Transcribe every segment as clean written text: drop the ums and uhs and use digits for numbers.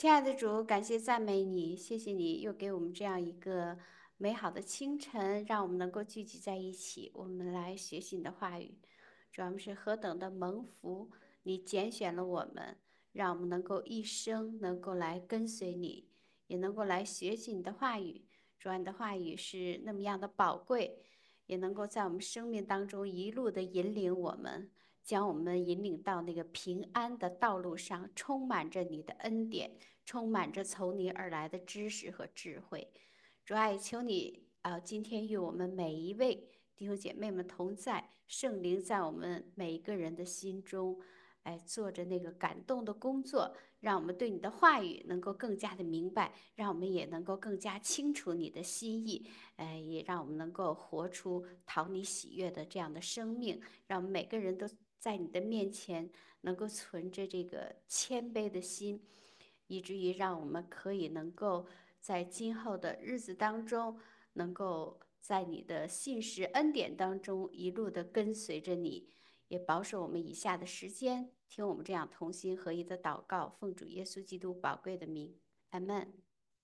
亲爱的主，感谢赞美你，谢谢你又给我们这样一个美好的清晨，让我们能够聚集在一起，我们来学习你的话语。主要我们是何等的蒙福，你拣选了我们，让我们能够一生能够来跟随你，也能够来学习你的话语。主要你的话语是那么样的宝贵，也能够在我们生命当中一路的引领我们。将我们引领到那个平安的道路上，充满着你的恩典，充满着从你而来的知识和智慧。主啊，也求你今天与我们每一位弟兄姐妹们同在，圣灵在我们每一个人的心中，做着那个感动的工作，让我们对你的话语能够更加的明白，让我们也能够更加清楚你的心意，也让我们能够活出讨你喜悦的这样的生命，让我们每个人都在你的面前能够存着这个谦卑的心，以至于让我们可以能够在今后的日子当中，能够在你的信实恩典当中一路的跟随着你，也保守我们以下的时间，听我们这样同心合一的祷告，奉主耶稣基督宝贵的名，阿门。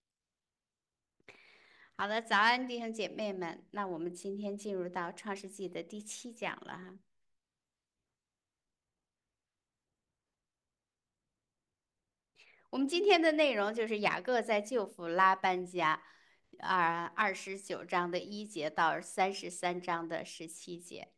好的，早安，弟兄姐妹们。那我们今天进入到创世纪的第7讲了哈。我们今天的内容就是雅各在舅父拉班家，29章的1节到33章的17节。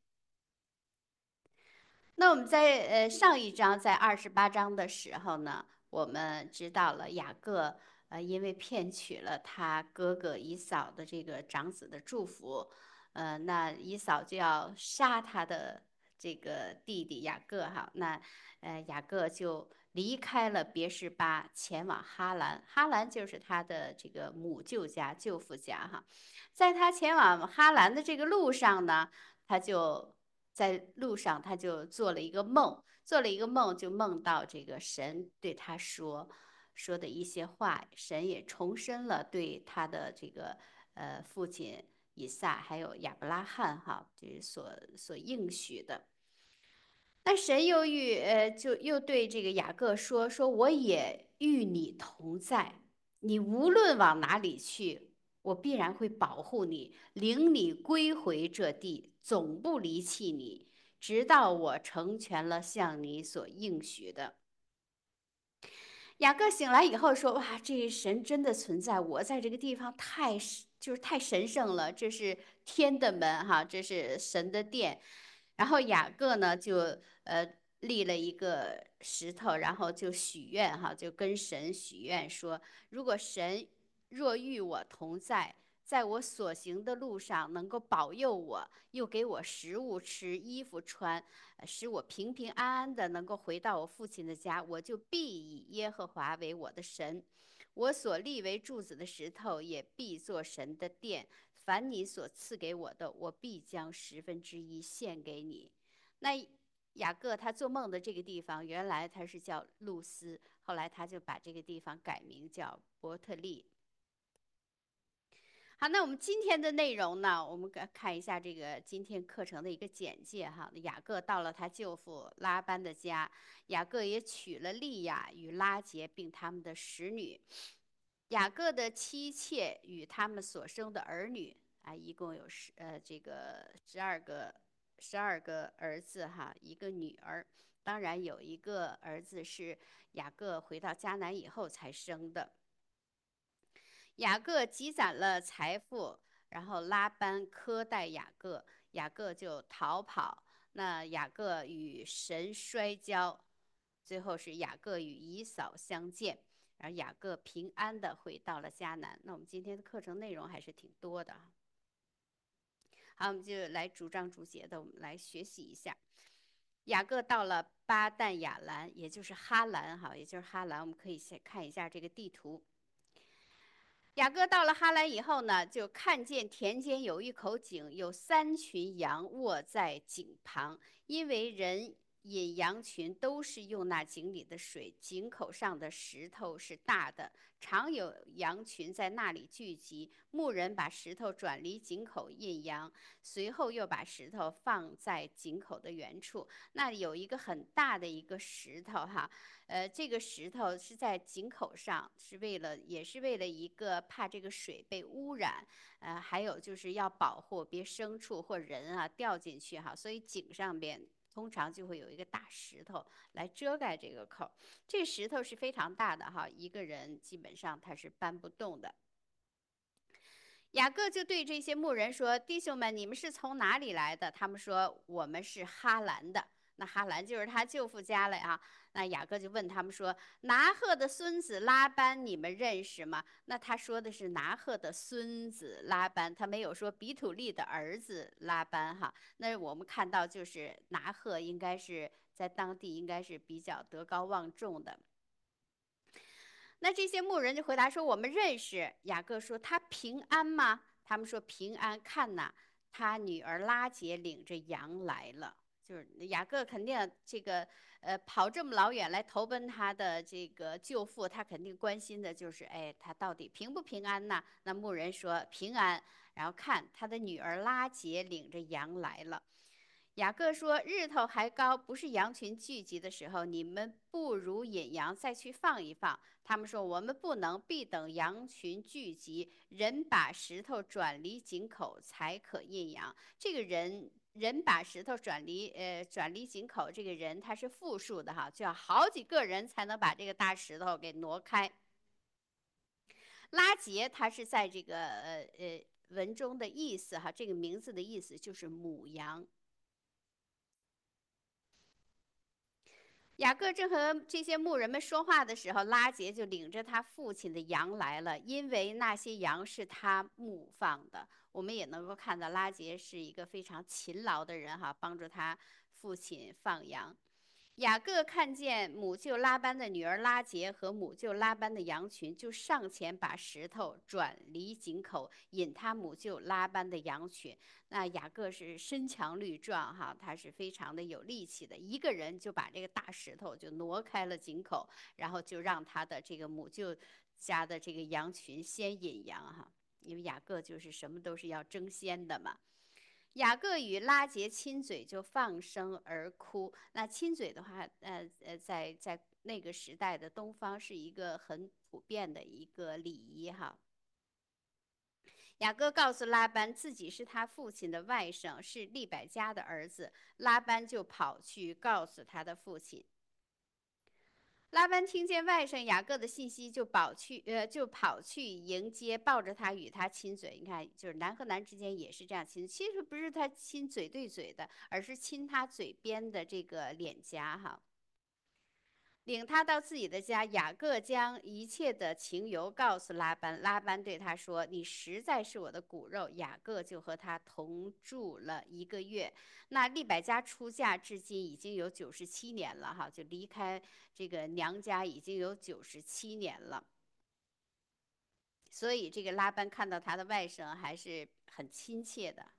那我们在上一章在28章的时候呢，我们知道了雅各因为骗取了他哥哥以扫的这个长子的祝福，那以扫就要杀他的这个弟弟雅各哈，那雅各就离开了别是巴，前往哈兰，哈兰就是他的这个母舅家舅父家哈，在他前往哈兰的这个路上呢，他就在路上，他就做了一个梦，做了一个梦，就梦到这个神对他说的一些话，神也重申了对他的这个父亲以撒还有亚伯拉罕哈，就是所应许的。那神就又对这个雅各说，我也与你同在，你无论往哪里去，我必然会保护你，领你归回这地，总不离弃你，直到我成全了向你所应许的。雅各醒来以后说：“哇，这神真的存在，我在这个地方就是太神圣了，这是天的门哈，这是神的殿。”然后雅各呢就立了一个石头，然后就许愿哈，就跟神许愿说：如果神若与我同在，在我所行的路上能够保佑我，又给我食物吃、衣服穿，使我平平安安的能够回到我父亲的家，我就必以耶和华为我的神，我所立为柱子的石头也必作神的殿。凡你所赐给我的，我必将1/10献给你。那雅各他做梦的这个地方，原来他是叫路斯，后来他就把这个地方改名叫伯特利。好，那我们今天的内容呢，我们看一下这个今天课程的一个简介哈。雅各到了他舅父拉班的家，雅各也娶了利亚与拉结，并他们的使女。雅各的妻妾与他们所生的儿女啊，一共有这个十二个儿子哈，一个女儿。当然有一个儿子是雅各回到迦南以后才生的。雅各积攒了财富，然后拉班苛待雅各，雅各就逃跑。那雅各与神摔跤，最后是雅各与以扫相见，然后雅各平安的回到了迦南。那我们今天的课程内容还是挺多的。好，我们就来逐章逐节的，我们来学习一下。雅各到了巴旦亚兰，也就是哈兰，哈，也就是哈兰，我们可以先看一下这个地图。雅各到了哈兰以后呢，就看见田间有一口井，有3群羊卧在井旁，因为人引羊群都是用那井里的水，井口上的石头是大的，常有羊群在那里聚集。牧人把石头转离井口引羊，随后又把石头放在井口的原处。那有一个很大的一个石头哈，这个石头是在井口上，也是为了一个怕这个水被污染，还有就是要保护别牲畜或人啊掉进去哈，所以井上边通常就会有一个大石头来遮盖这个口。这石头是非常大的哈，一个人基本上他是搬不动的。雅各就对这些牧人说：“弟兄们，你们是从哪里来的？”他们说：“我们是哈兰的。”那哈兰就是他舅父家了呀。那雅各就问他们说：“拿鹤的孙子拉班，你们认识吗？”那他说的是拿鹤的孙子拉班，他没有说比土利的儿子拉班哈。那我们看到就是拿鹤应该是在当地应该是比较德高望重的。那这些牧人就回答说：“我们认识。”雅各说：“他平安吗？”他们说：“平安。”看呐，他女儿拉结领着羊来了。就是雅各肯定这个跑这么老远来投奔他的这个舅父，他肯定关心的就是哎他到底平不平安呢？那牧人说平安，然后看他的女儿拉结领着羊来了。雅各说：“日头还高，不是羊群聚集的时候，你们不如引羊再去放一放。”他们说：“我们不能，必等羊群聚集，人把石头转离井口，才可引羊。”这个人把石头转离井口，这个人他是复数的哈，就要好几个人才能把这个大石头给挪开。拉结它是在这个文中的意思哈，这个名字的意思就是母羊。雅各正和这些牧人们说话的时候，拉结就领着他父亲的羊来了，因为那些羊是他牧放的。我们也能够看到拉结是一个非常勤劳的人哈，帮助他父亲放羊。雅各看见母舅拉班的女儿拉结和母舅拉班的羊群，就上前把石头转离井口，引他母舅拉班的羊群。那雅各是身强力壮哈，他是非常的有力气的，一个人就把这个大石头就挪开了井口，然后就让他的这个母舅家的这个羊群先引羊哈，因为雅各就是什么都是要争先的嘛。雅各与拉结亲嘴，就放声而哭。那亲嘴的话，在那个时代的东方是一个很普遍的一个礼仪哈。雅各告诉拉班自己是他父亲的外甥，是利百加的儿子。拉班就跑去告诉他的父亲。拉班听见外甥雅各的信息，就跑去迎接，抱着他与他亲嘴。你看，就是男和男之间也是这样亲，其实不是他亲嘴对嘴的，而是亲他嘴边的这个脸颊哈。领他到自己的家，雅各将一切的情由告诉拉班。拉班对他说：“你实在是我的骨肉。”雅各就和他同住了一个月。那利百加出嫁至今已经有97年了哈，就离开这个娘家已经有97年了。所以这个拉班看到他的外甥还是很亲切的。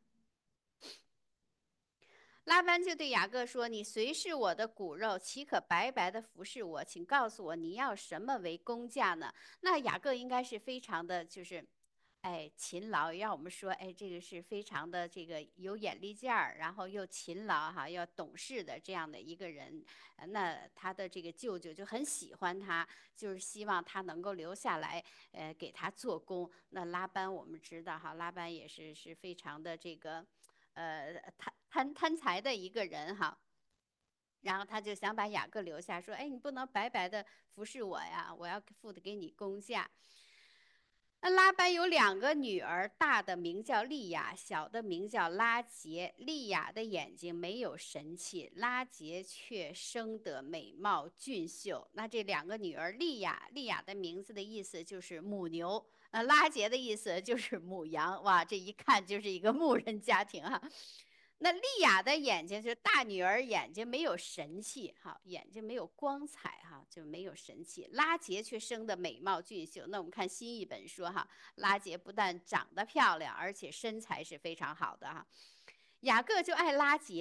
拉班就对雅各说：“你虽是我的骨肉，岂可白白的服侍我？请告诉我，你要什么为工价呢？”那雅各应该是非常的，就是，哎，勤劳。让我们说，哎，这个是非常的这个有眼力劲儿，然后又勤劳哈，要懂事的这样的一个人。那他的这个舅舅就很喜欢他，就是希望他能够留下来，给他做工。那拉班我们知道哈，拉班也是非常的这个。贪财的一个人哈，然后他就想把雅各留下，说：“哎，你不能白白的服侍我呀，我要付的给你工价。”那拉班有2个女儿，大的名叫利亚，小的名叫拉结。利亚的眼睛没有神气，拉结却生得美貌俊秀。那这2个女儿，利亚的名字的意思就是母牛，拉结的意思就是母羊。哇，这一看就是一个牧人家庭哈。那利亚的眼睛就大女儿眼睛没有神气哈，眼睛没有光彩哈，就没有神气。拉结却生得美貌俊秀。那我们看新译本说哈，拉结不但长得漂亮，而且身材是非常好的哈。雅各就爱拉结，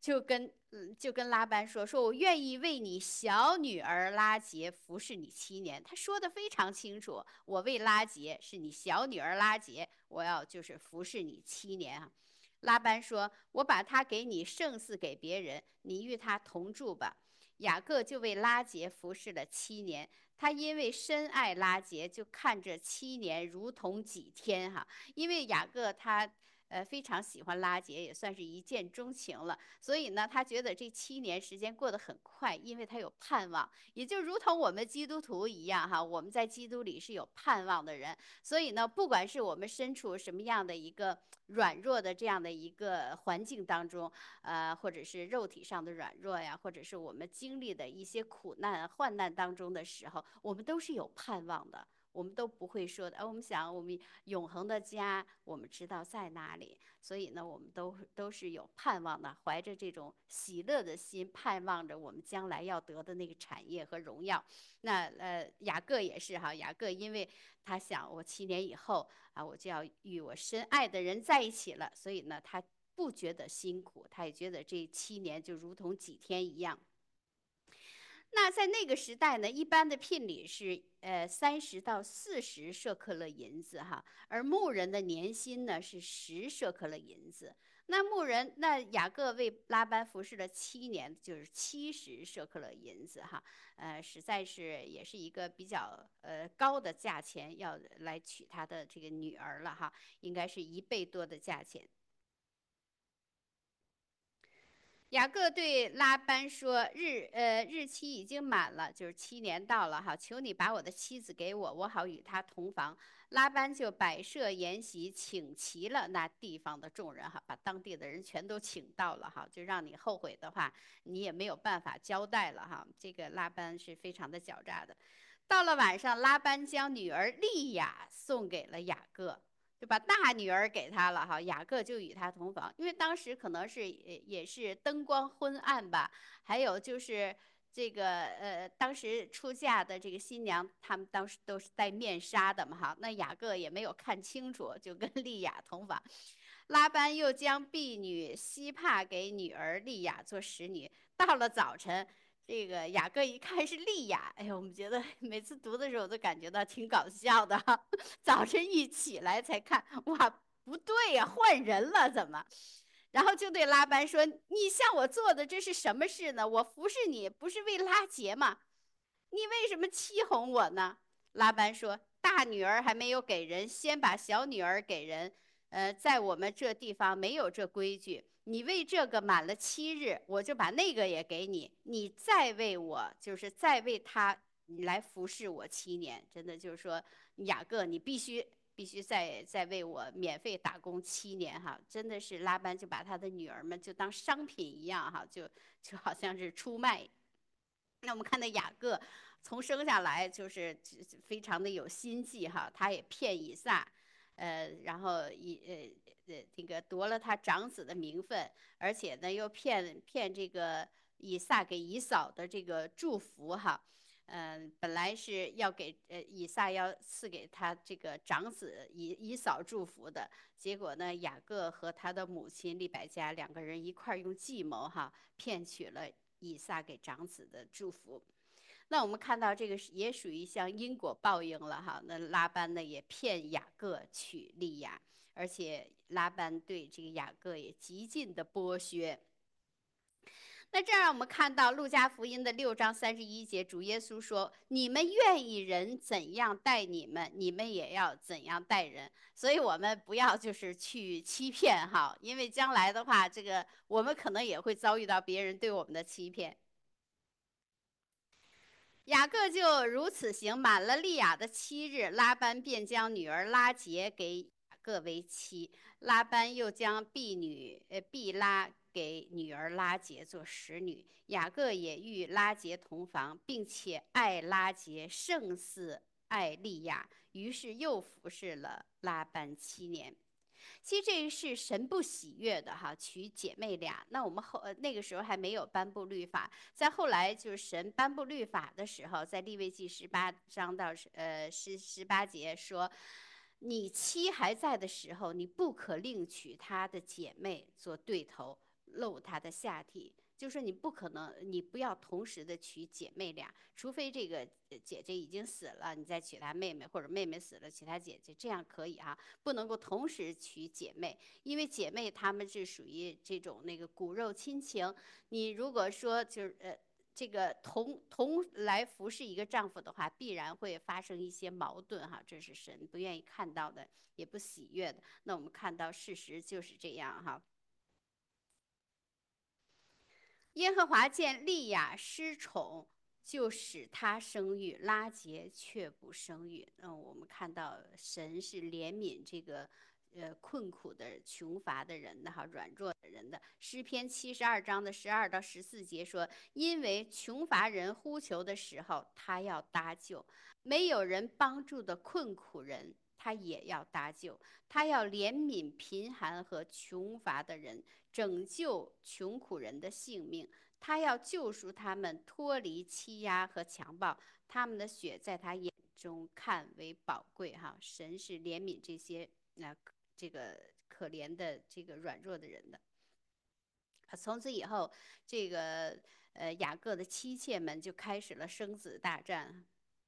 就跟拉班说，我愿意为你小女儿拉结服侍你7年。他说的非常清楚，我为拉结是你小女儿拉结，我要就是服侍你7年啊。拉班说：“我把他给你，胜似给别人，你与他同住吧。”雅各就为拉结服侍了7年。他因为深爱拉结，就看这7年如同几天哈。因为雅各他非常喜欢拉结，也算是一见钟情了。所以呢，他觉得这7年时间过得很快，因为他有盼望，也就如同我们基督徒一样哈，我们在基督里是有盼望的人。所以呢，不管是我们身处什么样的一个软弱的这样的一个环境当中，或者是肉体上的软弱呀，或者是我们经历的一些苦难、患难当中的时候，我们都是有盼望的。我们都不会说的，我们想我们永恒的家，我们知道在哪里，所以呢，我们都是有盼望的，怀着这种喜乐的心，盼望着我们将来要得的那个产业和荣耀。那雅各也是哈，雅各因为他想我7年以后啊，我就要与我深爱的人在一起了，所以呢，他不觉得辛苦，他也觉得这7年就如同几天一样。那在那个时代呢，一般的聘礼是30到40舍客勒银子哈，而牧人的年薪呢是10舍客勒银子。那雅各为拉班服侍了7年，就是70舍客勒银子哈，实在是也是一个比较高的价钱要来娶他的这个女儿了哈，应该是1倍多的价钱。雅各对拉班说：日期已经满了，就是7年到了哈，求你把我的妻子给我，我好与她同房。”拉班就摆设筵席，请齐了那地方的众人哈，把当地的人全都请到了哈，就让你后悔的话，你也没有办法交代了哈。这个拉班是非常的狡诈的。到了晚上，拉班将女儿利亚送给了雅各。就把大女儿给他了哈，雅各就与他同房，因为当时可能是也是灯光昏暗吧，还有就是这个当时出嫁的这个新娘，他们当时都是戴面纱的嘛哈，那雅各也没有看清楚，就跟利亚同房。拉班又将婢女西帕给女儿利亚做使女。到了早晨，这个雅各一看是利亚，哎呀，我们觉得每次读的时候都感觉到挺搞笑的哈。早晨一起来才看，哇，不对呀，换人了怎么？然后就对拉班说：“你向我做的这是什么事呢？我服侍你不是为拉结吗？你为什么欺哄我呢？”拉班说：“大女儿还没有给人，先把小女儿给人。在我们这地方没有这规矩。你为这个满了7日，我就把那个也给你。你再为我，就是再为他，你来服侍我7年。真的就是说，雅各，你必须再为我免费打工7年哈。真的是拉班就把他的女儿们就当商品一样哈，就好像是出卖。”那我们看到雅各从生下来就是非常的有心计哈，他也骗以撒，然后这个夺了他长子的名分，而且呢又骗这个以撒给以扫的这个祝福哈。本来是要给以撒要赐给他这个长子以扫祝福的，结果呢，雅各和他的母亲利百加2个人一块用计谋哈，骗取了以撒给长子的祝福。那我们看到这个也属于像因果报应了哈。那拉班呢也骗雅各娶利亚，而且拉班对这个雅各也极尽的剥削。那这让我们看到路加福音的6章31节，主耶稣说：“你们愿意人怎样待你们，你们也要怎样待人。”所以，我们不要就是去欺骗哈，因为将来的话，这个我们可能也会遭遇到别人对我们的欺骗。雅各就如此行，满了利亚的7日，拉班便将女儿拉结给雅各为妻。拉班又将毕拉给女儿拉结做使女。雅各也与拉结同房，并且爱拉结胜似爱利亚，于是又服侍了拉班7年。其实这是神不喜悦的哈，娶姐妹俩。那我们那个时候还没有颁布律法，在后来就是神颁布律法的时候，在利未记18章到18节说，你妻还在的时候，你不可另娶她的姐妹做对头。 露她的下体。就说你不可能，你不要同时的娶姐妹俩，除非这个姐姐已经死了，你再娶她妹妹，或者妹妹死了娶她姐姐，这样可以哈，不能够同时娶姐妹，因为姐妹她们是属于这种那个骨肉亲情。你如果说就是这个同来服侍一个丈夫的话，必然会发生一些矛盾哈，这是神不愿意看到的，也不喜悦的。那我们看到事实就是这样哈。耶和华见利亚失宠，就使她生育，拉结却不生育。我们看到神是怜悯这个困苦的、穷乏的人的哈，软弱的人的。诗篇72章的12到14节说：因为穷乏人呼求的时候，他要搭救；没有人帮助的困苦人，他也要搭救。他要怜悯贫寒和穷乏的人，拯救穷苦人的性命。他要救赎他们脱离欺压和强暴，他们的血在他眼中看为宝贵。哈，神是怜悯这些这个可怜的这个软弱的人的。从此以后，这个雅各的妻妾们就开始了生子大战。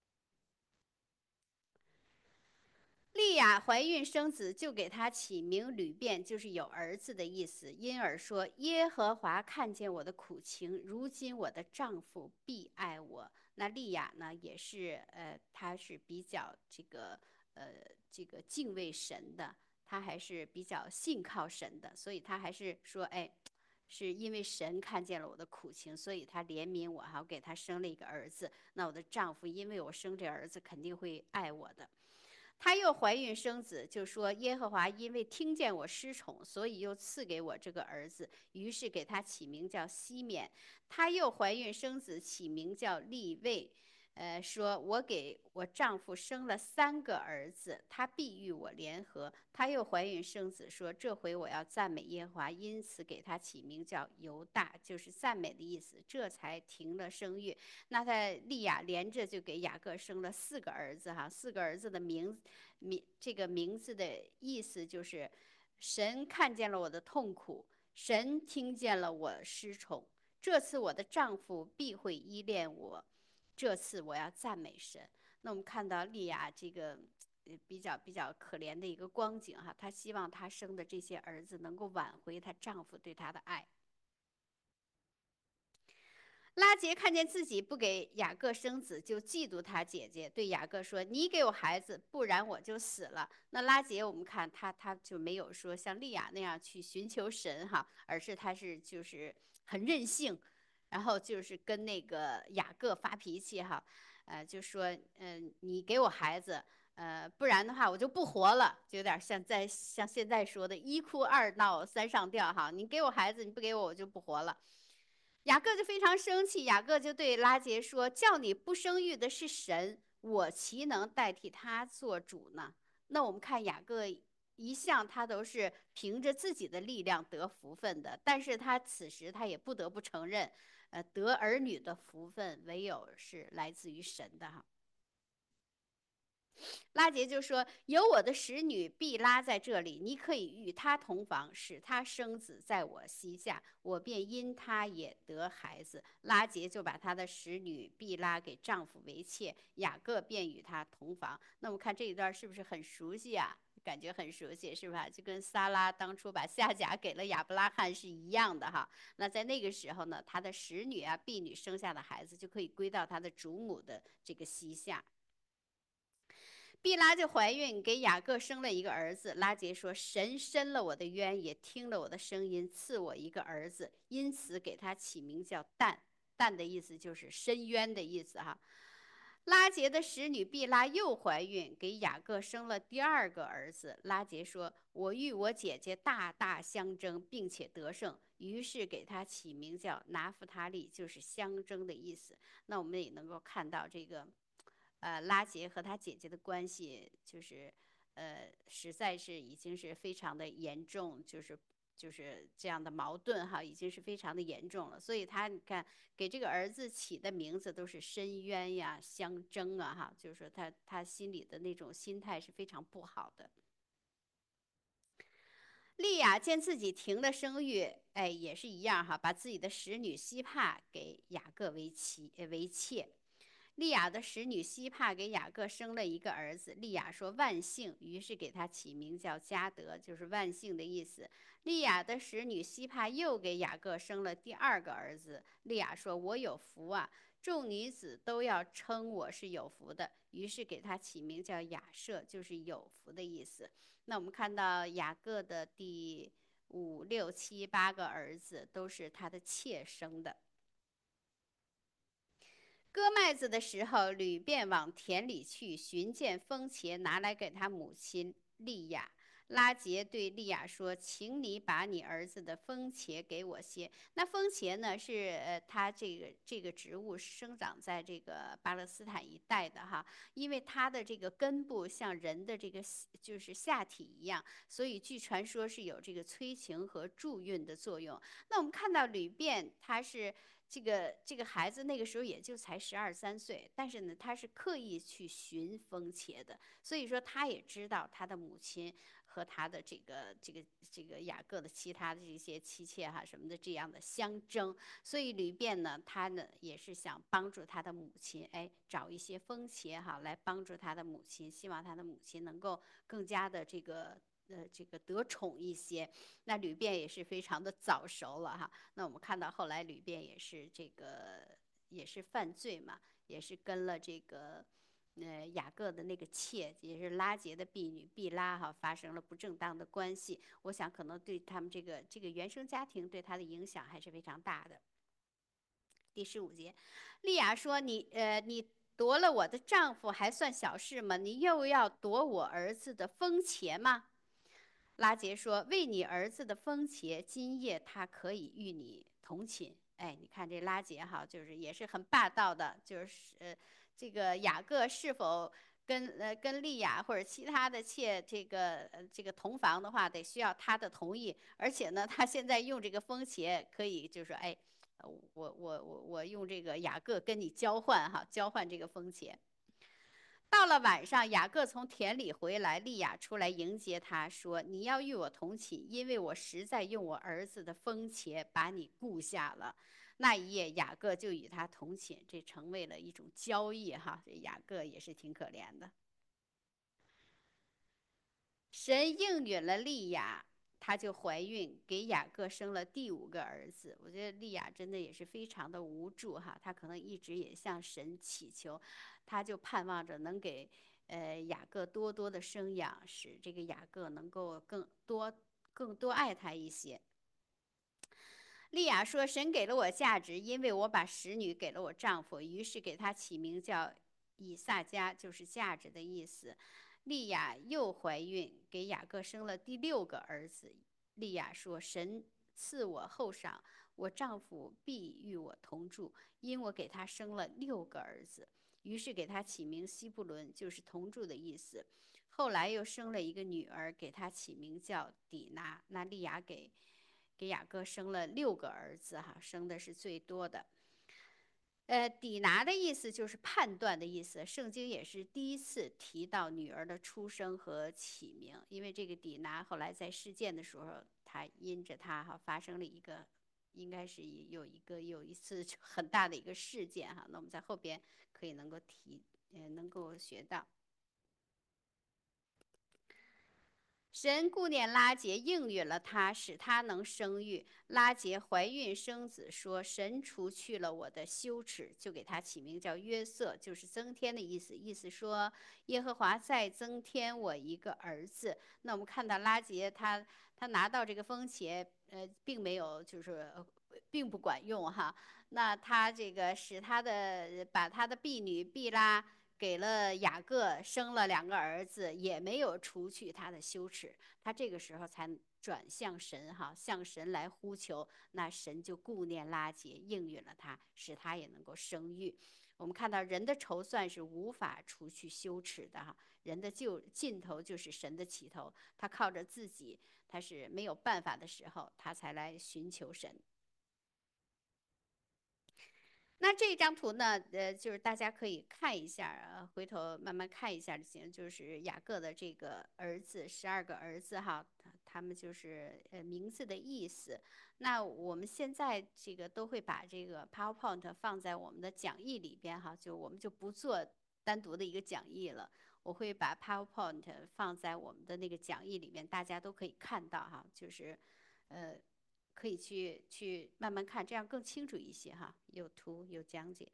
利亚怀孕生子，就给他起名吕便，就是有儿子的意思。因而说：耶和华看见我的苦情，如今我的丈夫必爱我。那利亚呢，也是她是比较这个敬畏神的，她还是比较信靠神的，所以她还是说，哎，是因为神看见了我的苦情，所以他怜悯我哈，我给他生了一个儿子。那我的丈夫因为我生这儿子，肯定会爱我的。她又怀孕生子，就说耶和华因为听见我失宠，所以又赐给我这个儿子，于是给他起名叫西缅。她又怀孕生子，起名叫利位。说我给我丈夫生了3个儿子，他必与我联合。她又怀孕生子，说这回我要赞美耶和华，因此给他起名叫犹大，就是赞美的意思。这才停了生育。那他利亚连着就给雅各生了4个儿子哈，4个儿子的这个名字的意思就是神看见了我的痛苦，神听见了我失宠，这次我的丈夫必会依恋我，这次我要赞美神。那我们看到利亚这个比较可怜的一个光景哈，她希望她生的这些儿子能够挽回她丈夫对她的爱。拉结看见自己不给雅各生子，就嫉妒他姐姐，对雅各说：“你给我孩子，不然我就死了。”那拉结我们看他就没有说像利亚那样去寻求神哈，而是他是就是很任性，然后就是跟那个雅各发脾气哈，就说你给我孩子。不然的话我就不活了，就有点像现在说的“一哭二闹三上吊”哈。你给我孩子，你不给我，我就不活了。雅各就非常生气，雅各就对拉结说：“叫你不生育的是神，我岂能代替他做主呢？”那我们看雅各一向他都是凭着自己的力量得福分的，但是他此时他也不得不承认，得儿女的福分唯有是来自于神的哈。拉结就说：“有我的使女毕拉在这里，你可以与她同房，使她生子在我膝下，我便因她也得孩子。”拉结就把她的使女毕拉给丈夫为妾，雅各便与她同房。那我们看这一段是不是很熟悉啊？感觉很熟悉是吧？就跟撒拉当初把夏甲给了亚伯拉罕是一样的哈。那在那个时候呢，他的使女啊、婢女生下的孩子就可以归到他的主母的这个膝下。毕拉就怀孕，给雅各生了一个儿子。拉结说：“神伸了我的冤，也听了我的声音，赐我一个儿子，因此给他起名叫但。但的意思就是深渊的意思哈。”拉结的使女毕拉又怀孕，给雅各生了第2个儿子。拉结说：“我与我姐姐大大相争，并且得胜，于是给他起名叫拿弗他利，就是相争的意思。”那我们也能够看到这个。拉结和他姐姐的关系就是，实在是已经是非常的严重，就是这样的矛盾哈，已经是非常的严重了。所以他你看给这个儿子起的名字都是深渊呀、相争啊哈，就是说他心里的那种心态是非常不好的。 利亚见自己停了生育，哎，也是一样哈，把自己的使女西帕给雅各为妾。利亚的使女西帕给雅各生了一个儿子，利亚说万幸，于是给他起名叫加德，就是万幸的意思。利亚的使女西帕又给雅各生了第二个儿子，利亚说：“我有福啊，众女子都要称我是有福的。”于是给他起名叫亚舍，就是有福的意思。那我们看到雅各的第五、六、七、八个儿子都是他的妾生的。割麦子的时候，吕便往田里去，寻见风茄，拿来给他母亲利亚。拉结对利亚说：“请你把你儿子的风茄给我些。”那风茄呢，是它这个植物生长在这个巴勒斯坦一带的哈，因为它的这个根部像人的这个就是下体一样，所以据传说是有这个催情和助孕的作用。那我们看到吕便他是。这个孩子那个时候也就才12、13岁，但是呢，他是刻意去寻风茄的，所以说他也知道他的母亲和他的这个雅各的其他的这些妻妾哈什么的这样的相争，所以吕便呢，他呢也是想帮助他的母亲，哎，找一些风茄哈来帮助他的母亲，希望他的母亲能够更加的这个得宠一些。那吕便也是非常的早熟了哈。那我们看到后来吕便也是也是犯罪嘛，也是跟了这个雅各的那个妾，也是拉结的婢女毕拉哈发生了不正当的关系。我想可能对他们这个原生家庭对他的影响还是非常大的。第15节，利亚说：你夺了我的丈夫还算小事吗？你又要夺我儿子的风茄吗？”拉结说：“为你儿子的风茄，今夜他可以与你同寝。”哎，你看这拉结哈，就是也是很霸道的，就是这个雅各是否跟利亚或者其他的妾这个同房的话，得需要他的同意，而且呢，他现在用这个风茄可以就是说，哎，我用这个雅各跟你交换哈，交换这个风茄。到了晚上，雅各从田里回来，利亚出来迎接他，说：“你要与我同寝，因为我实在用我儿子的风茄把你雇下了。”那一夜，雅各就与他同寝，这成为了一种交易哈。这雅各也是挺可怜的。神应允了利亚，她就怀孕，给雅各生了第5个儿子。我觉得利亚真的也是非常的无助哈，她可能一直也向神祈求，她就盼望着能给雅各多多的生养，使这个雅各能够更多爱他一些。利亚说：“神给了我价值，因为我把使女给了我丈夫，于是给他起名叫以撒加，就是价值的意思。”利亚又怀孕，给雅各生了第6个儿子。利亚说：“神赐我后赏，我丈夫必与我同住，因我给他生了6个儿子。”于是给他起名西布伦，就是同住的意思。后来又生了一个女儿，给他起名叫底拿。那利亚给雅各生了6个儿子哈，生的是最多的。底拿的意思就是判断的意思。圣经也是第一次提到女儿的出生和起名，因为这个底拿后来在事件的时候，他因着他哈发生了一个，应该是有一次很大的一个事件哈。那我们在后边可以能够能够学到。神顾念拉结，应允了她，使她能生育。拉结怀孕生子，说：“神除去了我的羞耻，就给她起名叫约瑟，就是增添的意思。意思说，耶和华再增添我一个儿子。”那我们看到拉结，他拿到这个风茄，并没有就是并不管用哈。那他这个使把他的婢女毕拉给了雅各，生了2个儿子，也没有除去他的羞耻。他这个时候才转向神哈，向神来呼求，那神就顾念拉结，应允了他，使他也能够生育。我们看到人的筹算是无法除去羞耻的哈，人的尽头就是神的起头。他靠着自己，他是没有办法的时候，他才来寻求神。那这张图呢，就是大家可以看一下，回头慢慢看一下就行。就是雅各的这个儿子，12个儿子哈， 他们就是名字的意思。那我们现在这个都会把这个 PowerPoint 放在我们的讲义里边哈，就我们就不做单独的一个讲义了。我会把 PowerPoint 放在我们的那个讲义里面，大家都可以看到哈，就是呃可以去慢慢看，这样更清楚一些哈，有图有讲解。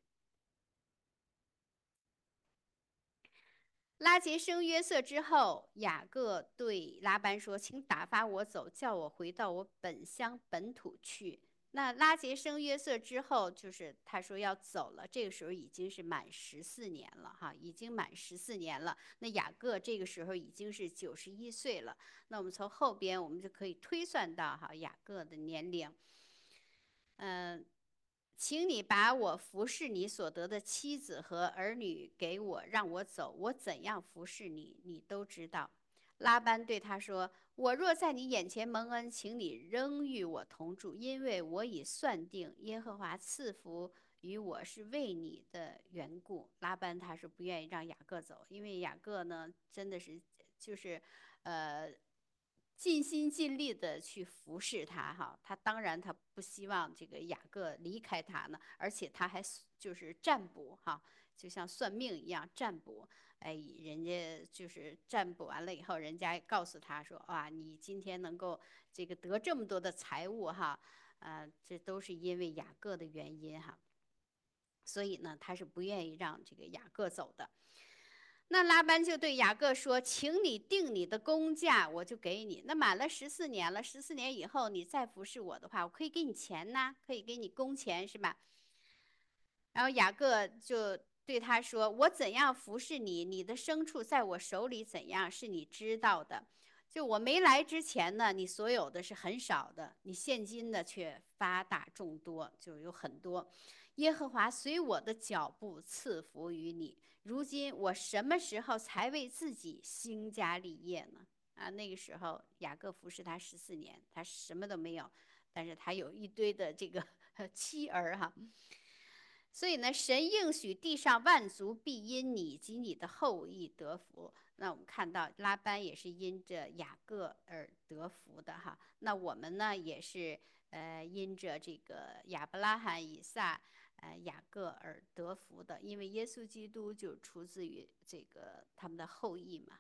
拉结生约瑟之后，雅各对拉班说：“请打发我走，叫我回到我本乡本土去。”那拉结生约瑟之后，就是他说要走了，这个时候已经是满14年了哈，已经满14年了。那雅各这个时候已经是91岁了。那我们从后边我们就可以推算到哈雅各的年龄。嗯，请你把我服侍你所得的妻子和儿女给我，让我走。我怎样服侍你，你都知道。拉班对他说：“我若在你眼前蒙恩，请你仍与我同住，因为我已算定耶和华赐福于我是为你的缘故。”拉班他是不愿意让雅各走，因为雅各呢真的是就是呃尽心尽力的去服侍他哈，他当然他不希望这个雅各离开他呢，而且他还就是占卜哈，就像算命一样占卜。哎，人家就是占卜完了以后，人家告诉他说：“哇，你今天能够这个得这么多的财物哈，这都是因为雅各的原因哈。”所以呢，他是不愿意让这个雅各走的。那拉班就对雅各说：“请你定你的工价，我就给你。那满了14年了，14年以后你再服侍我的话，我可以给你钱呐，可以给你工钱，是吧？”然后雅各就对他说：“我怎样服侍你，你的牲畜在我手里怎样，是你知道的。就我没来之前呢，你所有的是很少的，你现今的却发大众多，就有很多。耶和华随我的脚步赐福于你。如今我什么时候才为自己兴家立业呢？”啊，那个时候雅各服侍他14年，他什么都没有，但是他有一堆的这个妻儿哈。所以呢，神应许地上万族必因你及你的后裔得福。那我们看到拉班也是因着雅各而得福的哈。那我们呢也是因着这个亚伯拉罕、以撒、雅各而得福的，因为耶稣基督就出自于这个他们的后裔嘛。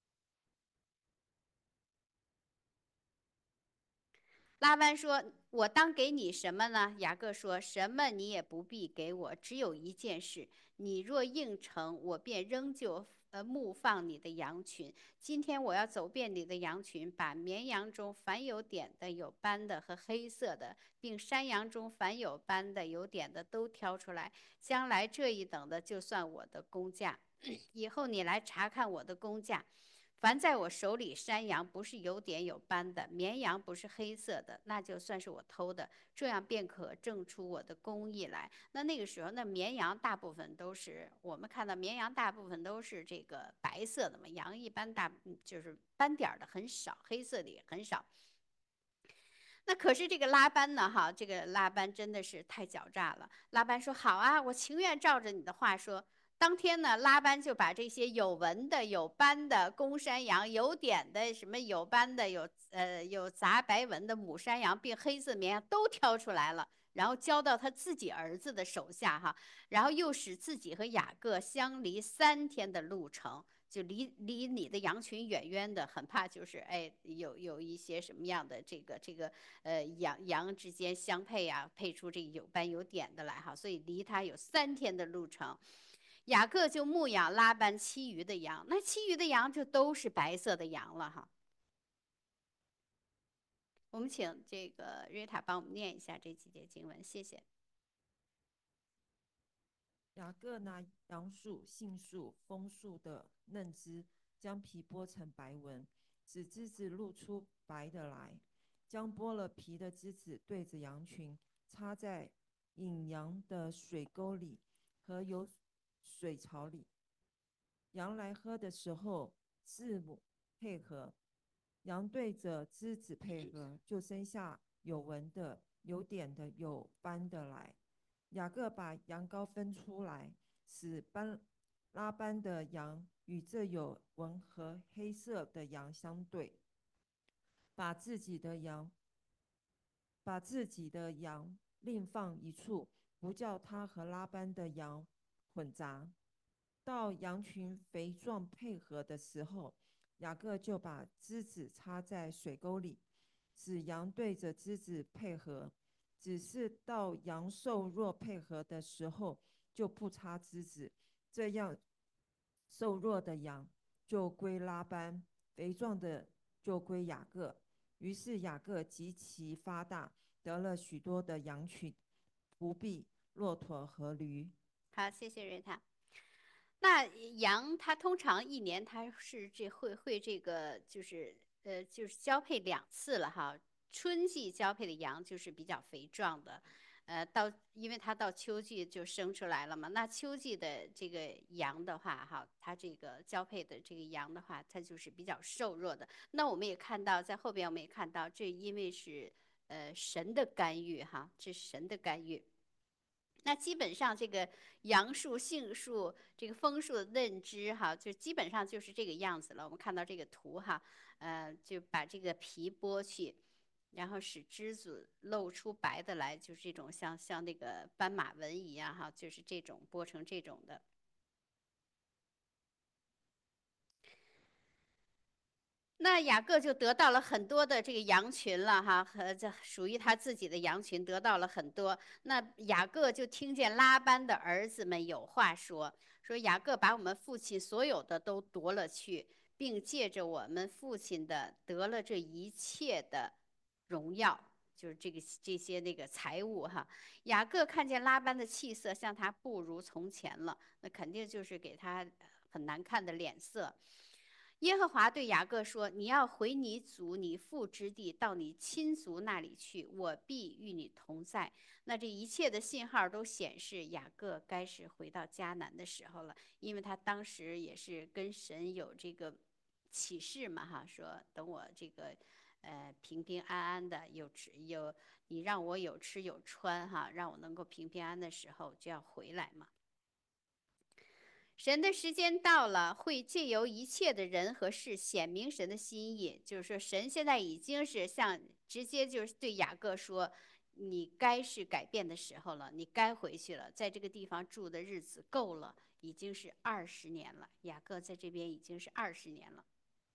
拉班说：“我当给你什么呢？”雅各说：“什么你也不必给我，只有一件事。你若应承，我便仍旧牧放你的羊群。今天我要走遍你的羊群，把绵羊中凡有点的、有斑的和黑色的，并山羊中凡有斑的、有点的都挑出来。将来这一等的，就算我的工价。以后你来查看我的工价。”凡在我手里，山羊不是有点有斑的，绵羊不是黑色的，那就算是我偷的，这样便可证出我的公义来。那个时候，那绵羊大部分都是我们看到绵羊大部分都是这个白色的嘛，羊一般就是斑点的很少，黑色的也很少。那可是这个拉班呢，哈，这个拉班真的是太狡诈了。拉班说：“好啊，我情愿照着你的话说。”当天呢，拉班就把这些有纹的、有斑的公山羊、有点的、什么有斑的、有杂白纹的母山羊，并黑色绵羊都挑出来了，然后交到他自己儿子的手下哈，然后又使自己和雅各相离3天的路程。就离你的羊群远远的，很怕就是有一些什么样的这个羊之间相配啊，配出这个有斑有点的来哈，所以离他有3天的路程。雅各就牧养拉班其余的羊，那其余的羊就都是白色的羊了哈。我们请这个瑞塔帮我们念一下这几节经文，谢谢。 雅各拿杨树、杏树、枫树的嫩枝，将皮剥成白纹，使枝子露出白的来。将剥了皮的枝子对着羊群，插在引羊的水沟里和有水槽里。羊来喝的时候，字母配合，羊对着枝子配合，就生下有纹的、有点的、有斑的来。雅各把羊羔分出来，使拉班的羊与这有纹和黑色的羊相对。 把自己的羊把自己的羊另放一处，不叫他和拉班的羊混杂。到羊群肥壮配合的时候，雅各就把枝子插在水沟里，使羊对着枝子配合。只是到羊瘦弱配合的时候，就不插枝子，这样瘦弱的羊就归拉班，肥壮的就归雅各。于是雅各极其发大，得了许多的羊群、仆婢、骆驼和驴。 好，谢谢瑞塔。那羊它通常一年它是会这个就是交配2次了哈。春季交配的羊就是比较肥壮的，因为它到秋季就生出来了嘛。那秋季的这个羊的话哈，它这个交配的这个羊的话，它就是比较瘦弱的。那我们也看到在后边我们也看到，这因为是神的干预哈，这是神的干预。那基本上这个杨树、杏树、这个枫树的嫩枝哈，就基本上就是这个样子了。我们看到这个图哈，就把这个皮剥去，然后使枝子露出白的来，就是这种像那个斑马纹一样哈，就是这种剥成这种的。那雅各就得到了很多的这个羊群了哈，和这属于他自己的羊群得到了很多。那雅各就听见拉班的儿子们有话说，说雅各把我们父亲所有的都夺了去，并借着我们父亲的得了这一切的荣耀，就是这些那个财物哈。雅各看见拉班的气色像他不如从前了，那肯定就是给他很难看的脸色。耶和华对雅各说：“你要回你祖你父之地，到你亲族那里去，我必与你同在。”那这一切的信号都显示雅各该是回到迦南的时候了，因为他当时也是跟神有这个启示嘛，哈，说等我这个平平安安的你让我有吃有穿哈，让我能够平平安安的时候就要回来嘛。神的时间到了，会借由一切的人和事显明神的心意。就是说，神现在已经是直接就是对雅各说：“你该是改变的时候了，你该回去了，在这个地方住的日子够了，已经是20年了。雅各在这边已经是20年了。”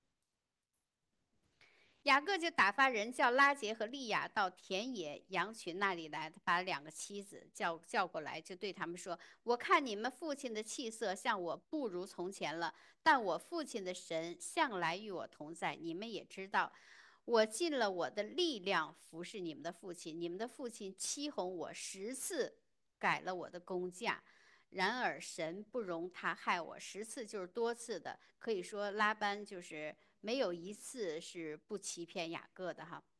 雅各就打发人叫拉结和利亚到田野羊群那里来，把2个妻子叫过来，就对他们说：“我看你们父亲的气色像我不如从前了，但我父亲的神向来与我同在。你们也知道，我尽了我的力量服侍你们的父亲。你们的父亲欺哄我10次，改了我的工价。然而神不容他害我10次，就是多次的。可以说拉班就是没有一次是不欺骗雅各的哈。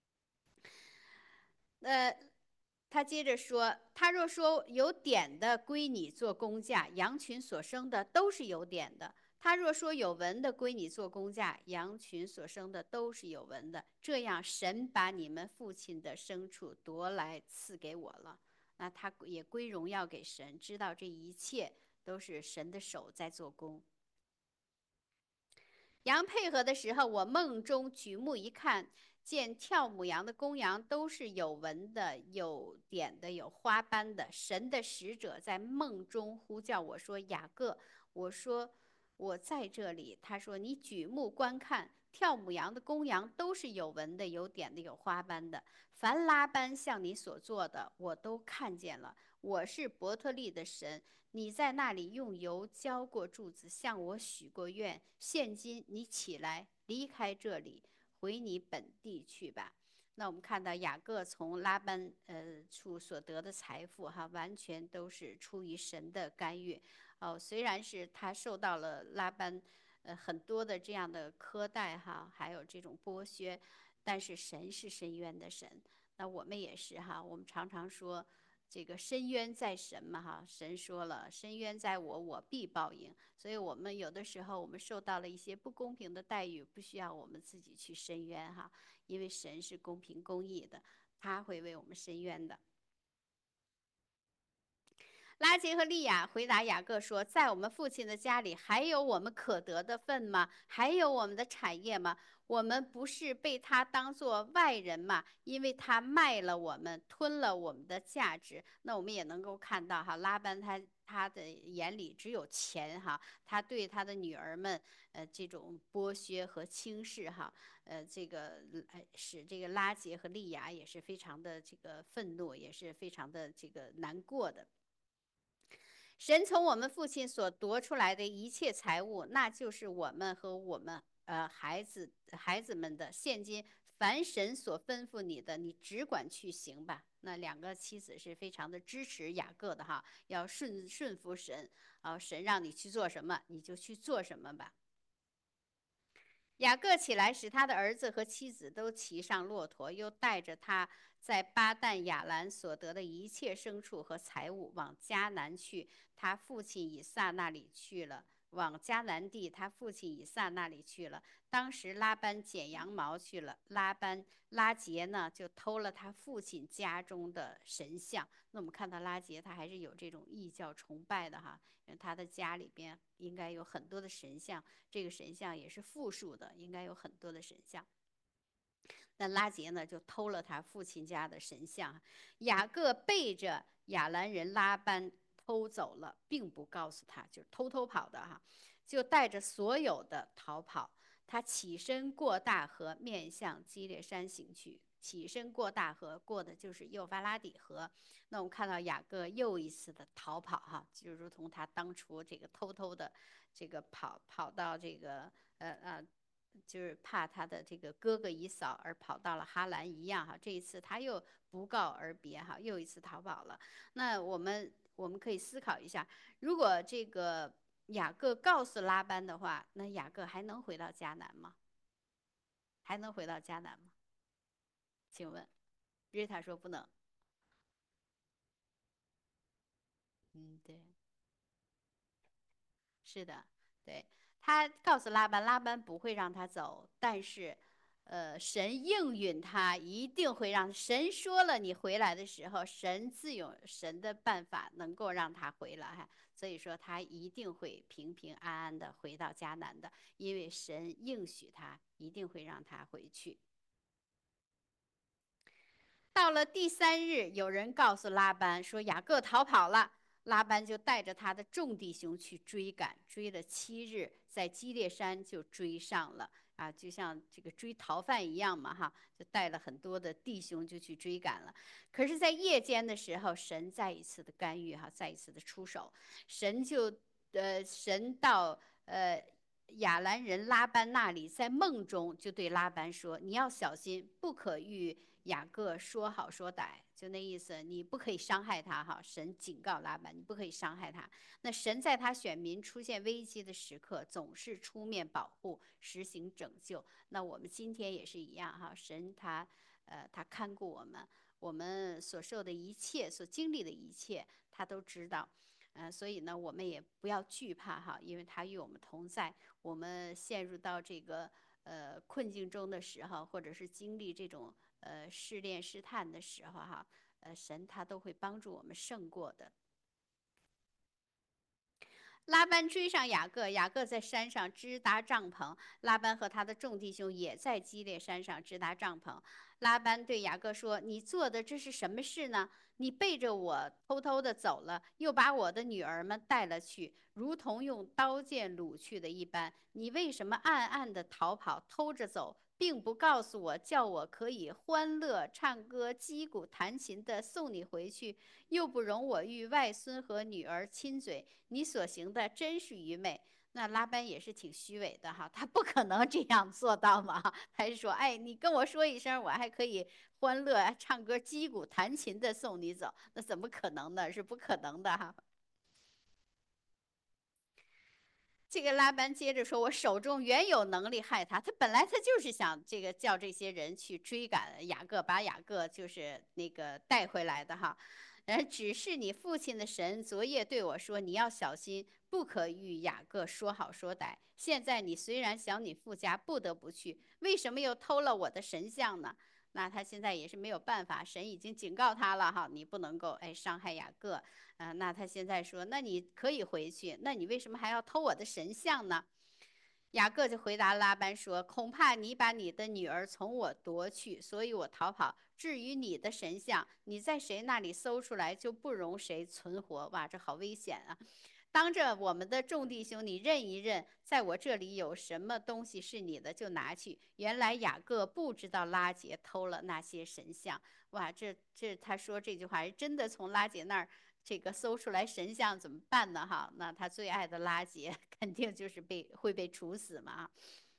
他接着说：他若说有点的归你做工价，羊群所生的都是有点的；他若说有纹的归你做工价，羊群所生的都是有纹的。这样，神把你们父亲的牲畜夺来赐给我了。那他也归荣耀给神，知道这一切都是神的手在做工。羊配合的时候，我梦中举目一看，见跳母羊的公羊都是有纹的、有点的、有花斑的。神的使者在梦中呼叫我说：“雅各。”我说：“我在这里。”他说：“你举目观看，跳母羊的公羊都是有纹的、有点的、有花斑的。凡拉班向你所做的，我都看见了。我是伯特利的神。你在那里用油浇过柱子，向我许过愿。现今你起来，离开这里，回你本地去吧。”那我们看到雅各从拉班处所得的财富哈，完全都是出于神的干预。虽然是他受到了拉班很多的这样的苛待哈，还有这种剥削，但是神是深渊的神。那我们也是哈，我们常常说这个深渊在神嘛哈，神说了，深渊在我，我必报应。所以我们有的时候我们受到了一些不公平的待遇，不需要我们自己去申冤哈，因为神是公平公义的，他会为我们申冤的。 拉结和利亚回答雅各说：“在我们父亲的家里，还有我们可得的份吗？还有我们的产业吗？我们不是被他当作外人吗？因为他卖了我们，吞了我们的价值。”那我们也能够看到哈，拉班他的眼里只有钱哈，他对他的女儿们这种剥削和轻视哈，这个使这个拉结和利亚也是非常的这个愤怒，也是非常的这个难过的。神从我们父亲所夺出来的一切财物，那就是我们和我们孩子们的现今。凡神所吩咐你的，你只管去行吧。那两个妻子是非常的支持雅各的哈，要顺服神啊，神让你去做什么，你就去做什么吧。雅各起来，使他的儿子和妻子都骑上骆驼，又带着他在巴旦亚兰所得的一切牲畜和财物往迦南去。他父亲以撒那里去了，往迦南地他父亲以撒那里去了。当时拉班剪羊毛去了，拉结呢就偷了他父亲家中的神像。那我们看到拉结他还是有这种异教崇拜的哈，因为他的家里边应该有很多的神像。这个神像也是复数的，应该有很多的神像。那拉结呢，就偷了他父亲家的神像。雅各背着亚兰人拉班偷走了，并不告诉他，就是偷偷跑的哈，就带着所有的逃跑。他起身过大河，面向基列山行去。起身过大河，过的就是幼发拉底河。那我们看到雅各又一次的逃跑哈，就如同他当初这个偷偷的这个跑到这个就是怕他的这个哥哥以扫而跑到了哈兰一样哈。这一次他又不告而别哈，又一次逃跑了。那我们可以思考一下，如果这个雅各告诉拉班的话，那雅各还能回到迦南吗？还能回到迦南吗？请问，瑞塔说不能。嗯，对。是的，对，他告诉拉班，拉班不会让他走，但是，神应允他，一定会让神说了，你回来的时候，神自有神的办法能够让他回来哈。所以说，他一定会平平安安的回到迦南的，因为神应许他一定会让他回去。到了第3日，有人告诉拉班说雅各逃跑了。拉班就带着他的众弟兄去追赶，追了7日，在基列山就追上了啊，就像这个追逃犯一样嘛哈，就带了很多的弟兄就去追赶了。可是，在夜间的时候，神再一次的干预哈，再一次的出手，神到亚兰人拉班那里，在梦中就对拉班说：“你要小心，不可与雅各说好说歹。”就那意思，你不可以伤害他哈。神警告拉班，你不可以伤害他。那神在他选民出现危机的时刻，总是出面保护，实行拯救。那我们今天也是一样哈，神他看顾我们，我们所受的一切，所经历的一切，他都知道。所以呢，我们也不要惧怕哈，因为他与我们同在。我们陷入到这个困境中的时候，或者是经历这种试炼试探的时候哈，神他都会帮助我们胜过的。拉班追上雅各，雅各在山上支搭帐篷，拉班和他的众弟兄也在基列山上支搭帐篷。拉班对雅各说：“你做的这是什么事呢？你背着我偷偷的走了，又把我的女儿们带了去，如同用刀剑掳去的一般。你为什么暗暗的逃跑，偷着走，并不告诉我，叫我可以欢乐唱歌、击鼓弹琴的送你回去，又不容我与外孙和女儿亲嘴？你所行的真是愚昧。”那拉班也是挺虚伪的哈，他不可能这样做到嘛。还是说，哎，你跟我说一声，我还可以欢乐唱歌、击鼓弹琴的送你走，那怎么可能呢？是不可能的哈。这个拉班接着说：“我手中原有能力害他，他本来他就是想这个叫这些人去追赶雅各，把雅各就是那个带回来的哈。只是你父亲的神昨夜对我说，你要小心，不可与雅各说好说歹。现在你虽然想你父家不得不去，为什么又偷了我的神像呢？” 那他现在也是没有办法，神已经警告他了哈，你不能够伤害雅各。那他现在说，那你可以回去，那你为什么还要偷我的神像呢？雅各就回答拉班说：恐怕你把你的女儿从我夺去，所以我逃跑。至于你的神像，你在谁那里搜出来，就不容谁存活。哇，这好危险啊！当着我们的众弟兄，你认一认，在我这里有什么东西是你的，就拿去。原来雅各不知道拉结偷了那些神像。哇，这他说这句话是真的从拉结那儿这个搜出来神像怎么办呢？哈，那他最爱的拉结肯定就是会被处死嘛。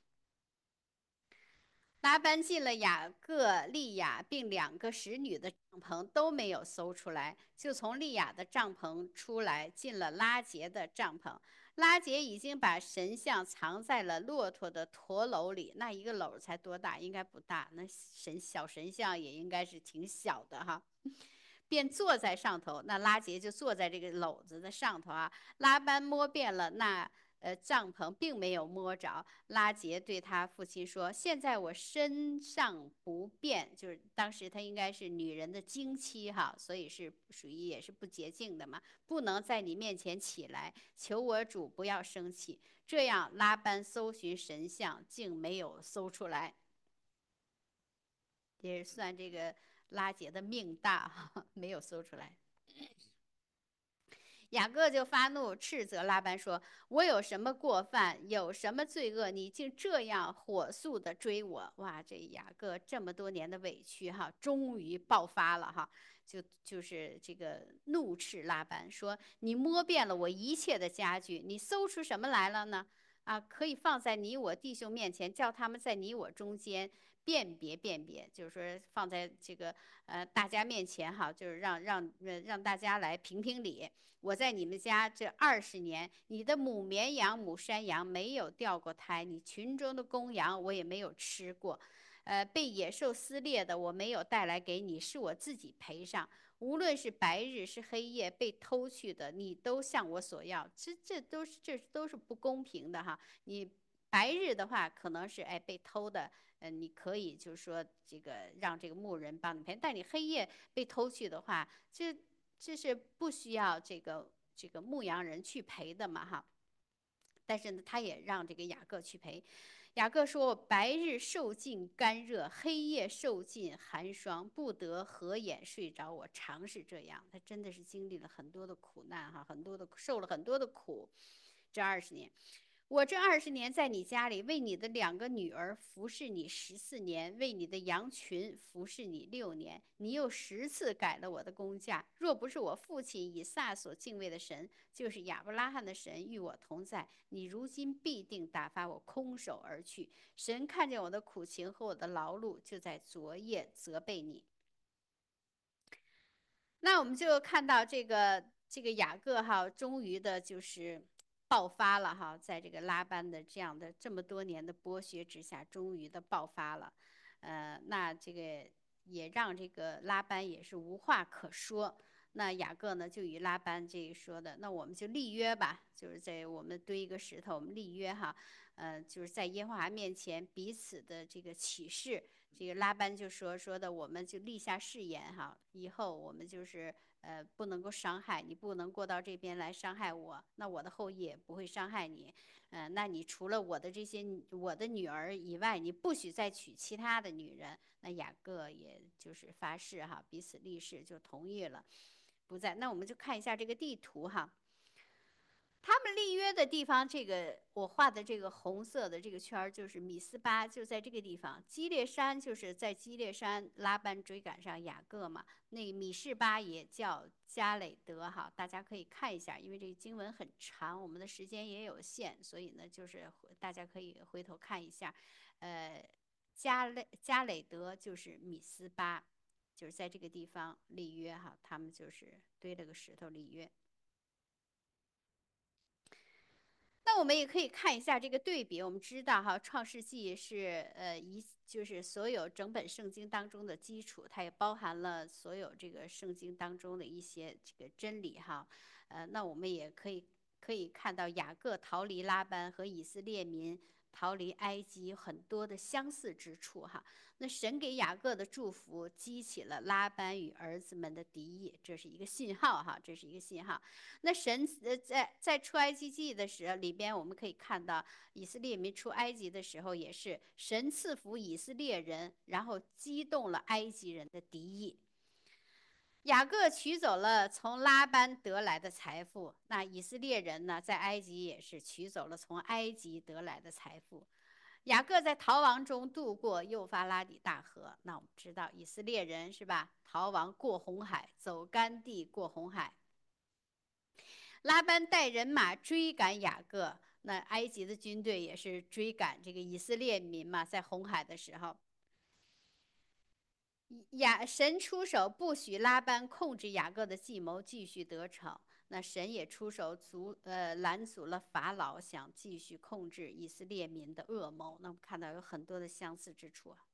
拉班进了雅各、利亚并2个使女的帐篷，都没有搜出来，就从利亚的帐篷出来，进了拉结的帐篷。拉结已经把神像藏在了骆驼的驼篓里，那一个篓才多大？应该不大，那小神像也应该是挺小的哈。便坐在上头，那拉结就坐在这个篓子的上头啊。拉班摸遍了那帐篷，并没有摸着。拉结对他父亲说：现在我身上不便，就是当时他应该是女人的经期哈，所以是属于也是不洁净的嘛，不能在你面前起来。求我主不要生气。这样拉班搜寻神像，竟没有搜出来，也是算这个拉结的命大哈，没有搜出来。雅各就发怒，斥责拉班说：我有什么过犯，有什么罪恶，你竟这样火速的追我？哇，这雅各这么多年的委屈哈，终于爆发了哈，就是这个怒斥拉班说：你摸遍了我一切的家具，你搜出什么来了呢？啊，可以放在你我弟兄面前，叫他们在你我中间辨别辨别，就是说放在这个大家面前哈，就是让大家来评评理。我在你们家这20年，你的母绵羊、母山羊没有掉过胎，你群中的公羊我也没有吃过，被野兽撕裂的我没有带来给你，是我自己赔上。无论是白日是黑夜被偷去的，你都向我索要，这都是不公平的哈。你白日的话可能是被偷的，你可以就是说这个让这个牧人帮你赔，但你黑夜被偷去的话，这是不需要这个牧羊人去赔的嘛哈。但是呢，他也让这个雅各去赔。雅各说：“我白日受尽干热，黑夜受尽寒霜，不得合眼睡着。我常是这样。”他真的是经历了很多的苦难哈，受了很多的苦，这20年。我这20年在你家里，为你的2个女儿服侍你14年，为你的羊群服侍你6年。你又10次改了我的工价。若不是我父亲以撒所敬畏的神，就是亚伯拉罕的神与我同在，你如今必定打发我空手而去。神看见我的苦情和我的劳碌，就在昨夜责备你。那我们就看到这个雅各哈，终于的就是爆发了哈，在这个拉班的这样的这么多年的剥削之下，终于的爆发了。那这个也让这个拉班也是无话可说。那雅各呢，就与拉班这说的，那我们就立约吧，就是在我们堆一个石头，我们立约哈，就是在耶和华面前彼此的这个起誓。这个拉班就说的，我们就立下誓言哈，以后我们就是不能够伤害你，不能过到这边来伤害我，那我的后裔也不会伤害你。那你除了我的女儿以外，你不许再娶其他的女人。那雅各也就是发誓哈，彼此立誓就同意了，不在。那我们就看一下这个地图哈。他们立约的地方，这个我画的这个红色的这个圈儿就是米斯巴，就在这个地方。基列山就是在基列山，拉班追赶上雅各嘛。那米示巴也叫加累德哈，大家可以看一下，因为这个经文很长，我们的时间也有限，所以呢，就是大家可以回头看一下。加累德就是米斯巴，就是在这个地方立约哈，他们就是堆了个石头立约。那我们也可以看一下这个对比，我们知道哈，《创世纪》是就是所有整本圣经当中的基础，它也包含了所有这个圣经当中的一些这个真理哈。那我们也可以看到雅各逃离拉班和以色列民逃离埃及有很多的相似之处哈。那神给雅各的祝福激起了拉班与儿子们的敌意，这是一个信号哈，这是一个信号。那神在出埃及记的时候里边，我们可以看到以色列民出埃及的时候，也是神赐福以色列人，然后激动了埃及人的敌意。雅各取走了从拉班得来的财富，那以色列人呢，在埃及也是取走了从埃及得来的财富。雅各在逃亡中度过幼发拉底大河。那我们知道，以色列人是吧？逃亡过红海，走干地过红海。拉班带人马追赶雅各，那埃及的军队也是追赶这个以色列民嘛，在红海的时候。神出手不许拉班控制雅各的计谋继续得逞，那神也出手拦阻了法老想继续控制以色列民的恶谋。那我们看到有很多的相似之处啊。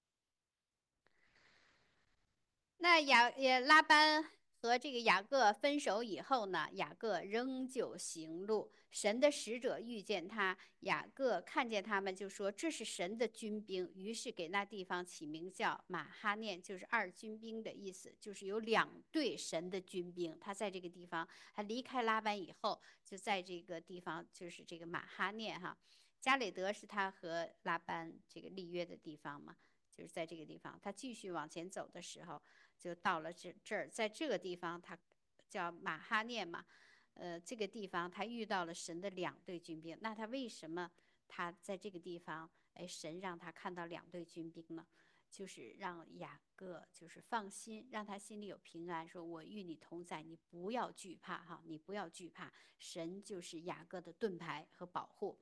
那拉班和这个雅各分手以后呢，雅各仍旧行路。神的使者遇见他，雅各看见他们就说：“这是神的军兵。”于是给那地方起名叫马哈念，就是二军兵的意思，就是有2队神的军兵。他在这个地方，他离开拉班以后，就在这个地方，就是这个马哈念哈。加累德是他和拉班这个立约的地方嘛，就是在这个地方。他继续往前走的时候，就到了这儿，在这个地方，他叫马哈念嘛，这个地方他遇到了神的2队军兵。那他为什么他在这个地方，神让他看到2队军兵呢？就是让雅各就是放心，让他心里有平安，说我与你同在，你不要惧怕哈，你不要惧怕，神就是雅各的盾牌和保护。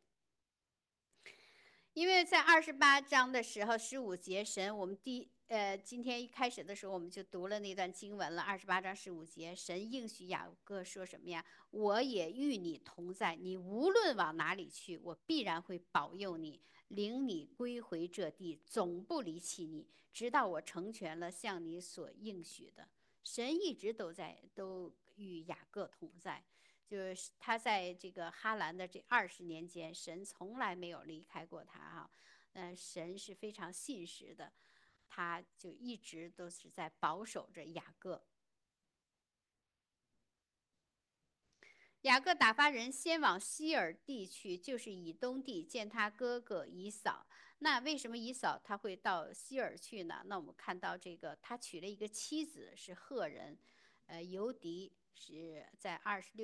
因为在28章的时候，15节神，我们今天一开始的时候我们就读了那段经文了。28章15节，神应许雅各说什么呀？我也与你同在，你无论往哪里去，我必然会保佑你，领你归回这地，总不离弃你，直到我成全了向你所应许的。神一直都与雅各同在。就是他在这个哈兰的这20年间，神从来没有离开过他哈。神是非常信实的，他就一直都是在保守着雅各。雅各打发人先往西尔地去，就是以东地，见他哥哥以扫。那为什么以扫他会到西尔去呢？那我们看到这个，他娶了一个妻子是赫人，犹迪。是在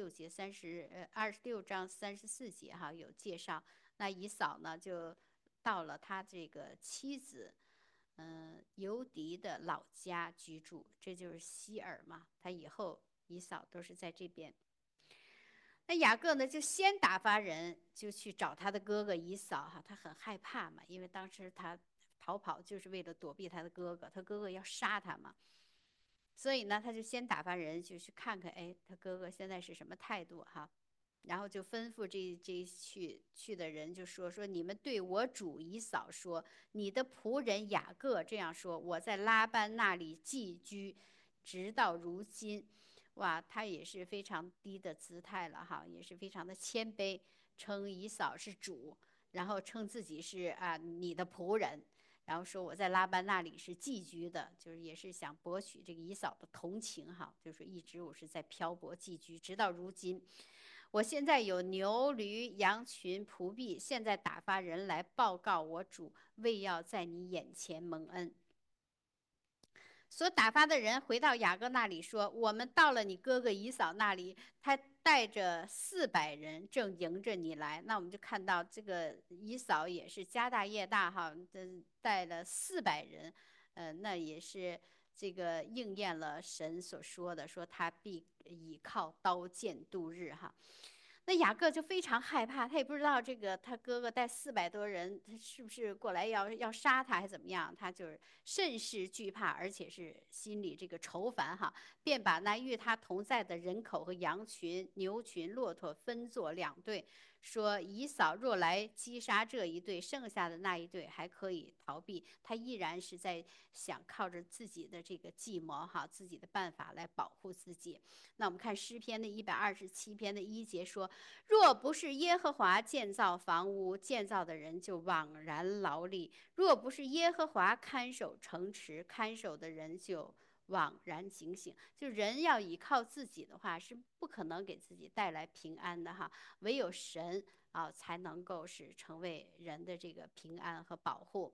26章34节哈有介绍。那以扫呢就到了他这个妻子犹迪的老家居住，这就是西尔嘛。他以后以扫都是在这边。那雅各呢就先打发人就去找他的哥哥以扫哈，他很害怕嘛，因为当时他逃跑就是为了躲避他的哥哥，他哥哥要杀他嘛。所以呢，他就先打发人就去看看，他哥哥现在是什么态度哈，然后就吩咐这去的人就说你们对我主以扫说，你的仆人雅各这样说，我在拉班那里寄居，直到如今。哇，他也是非常低的姿态了哈，也是非常的谦卑，称以扫是主，然后称自己是你的仆人。然后说我在拉班那里是寄居的，就是也是想博取这个以扫的同情哈，就是一直我是在漂泊寄居，直到如今。我现在有牛驴羊群仆婢，现在打发人来报告我主，为要在你眼前蒙恩。所打发的人回到雅各那里说：“我们到了你哥哥以扫那里，他带着400人正迎着你来。”那我们就看到这个以扫也是家大业大哈，带了400人，那也是这个应验了神所说的，说他必倚靠刀剑度日哈。那雅各就非常害怕，他也不知道这个他哥哥带400多人，他是不是过来要杀他，还是怎么样？他就是甚是惧怕，而且是心里这个愁烦哈，便把那与他同在的人口和羊群、牛群、骆驼分作2队， 说以扫若来击杀这一队，剩下的那一队还可以逃避，他依然是在想靠着自己的这个计谋哈，自己的办法来保护自己。那我们看诗篇的127篇的1节说：若不是耶和华建造房屋，建造的人就枉然劳力；若不是耶和华看守城池，看守的人就枉然警醒。就人要依靠自己的话，是不可能给自己带来平安的哈，唯有神啊，才能够是成为人的这个平安和保护。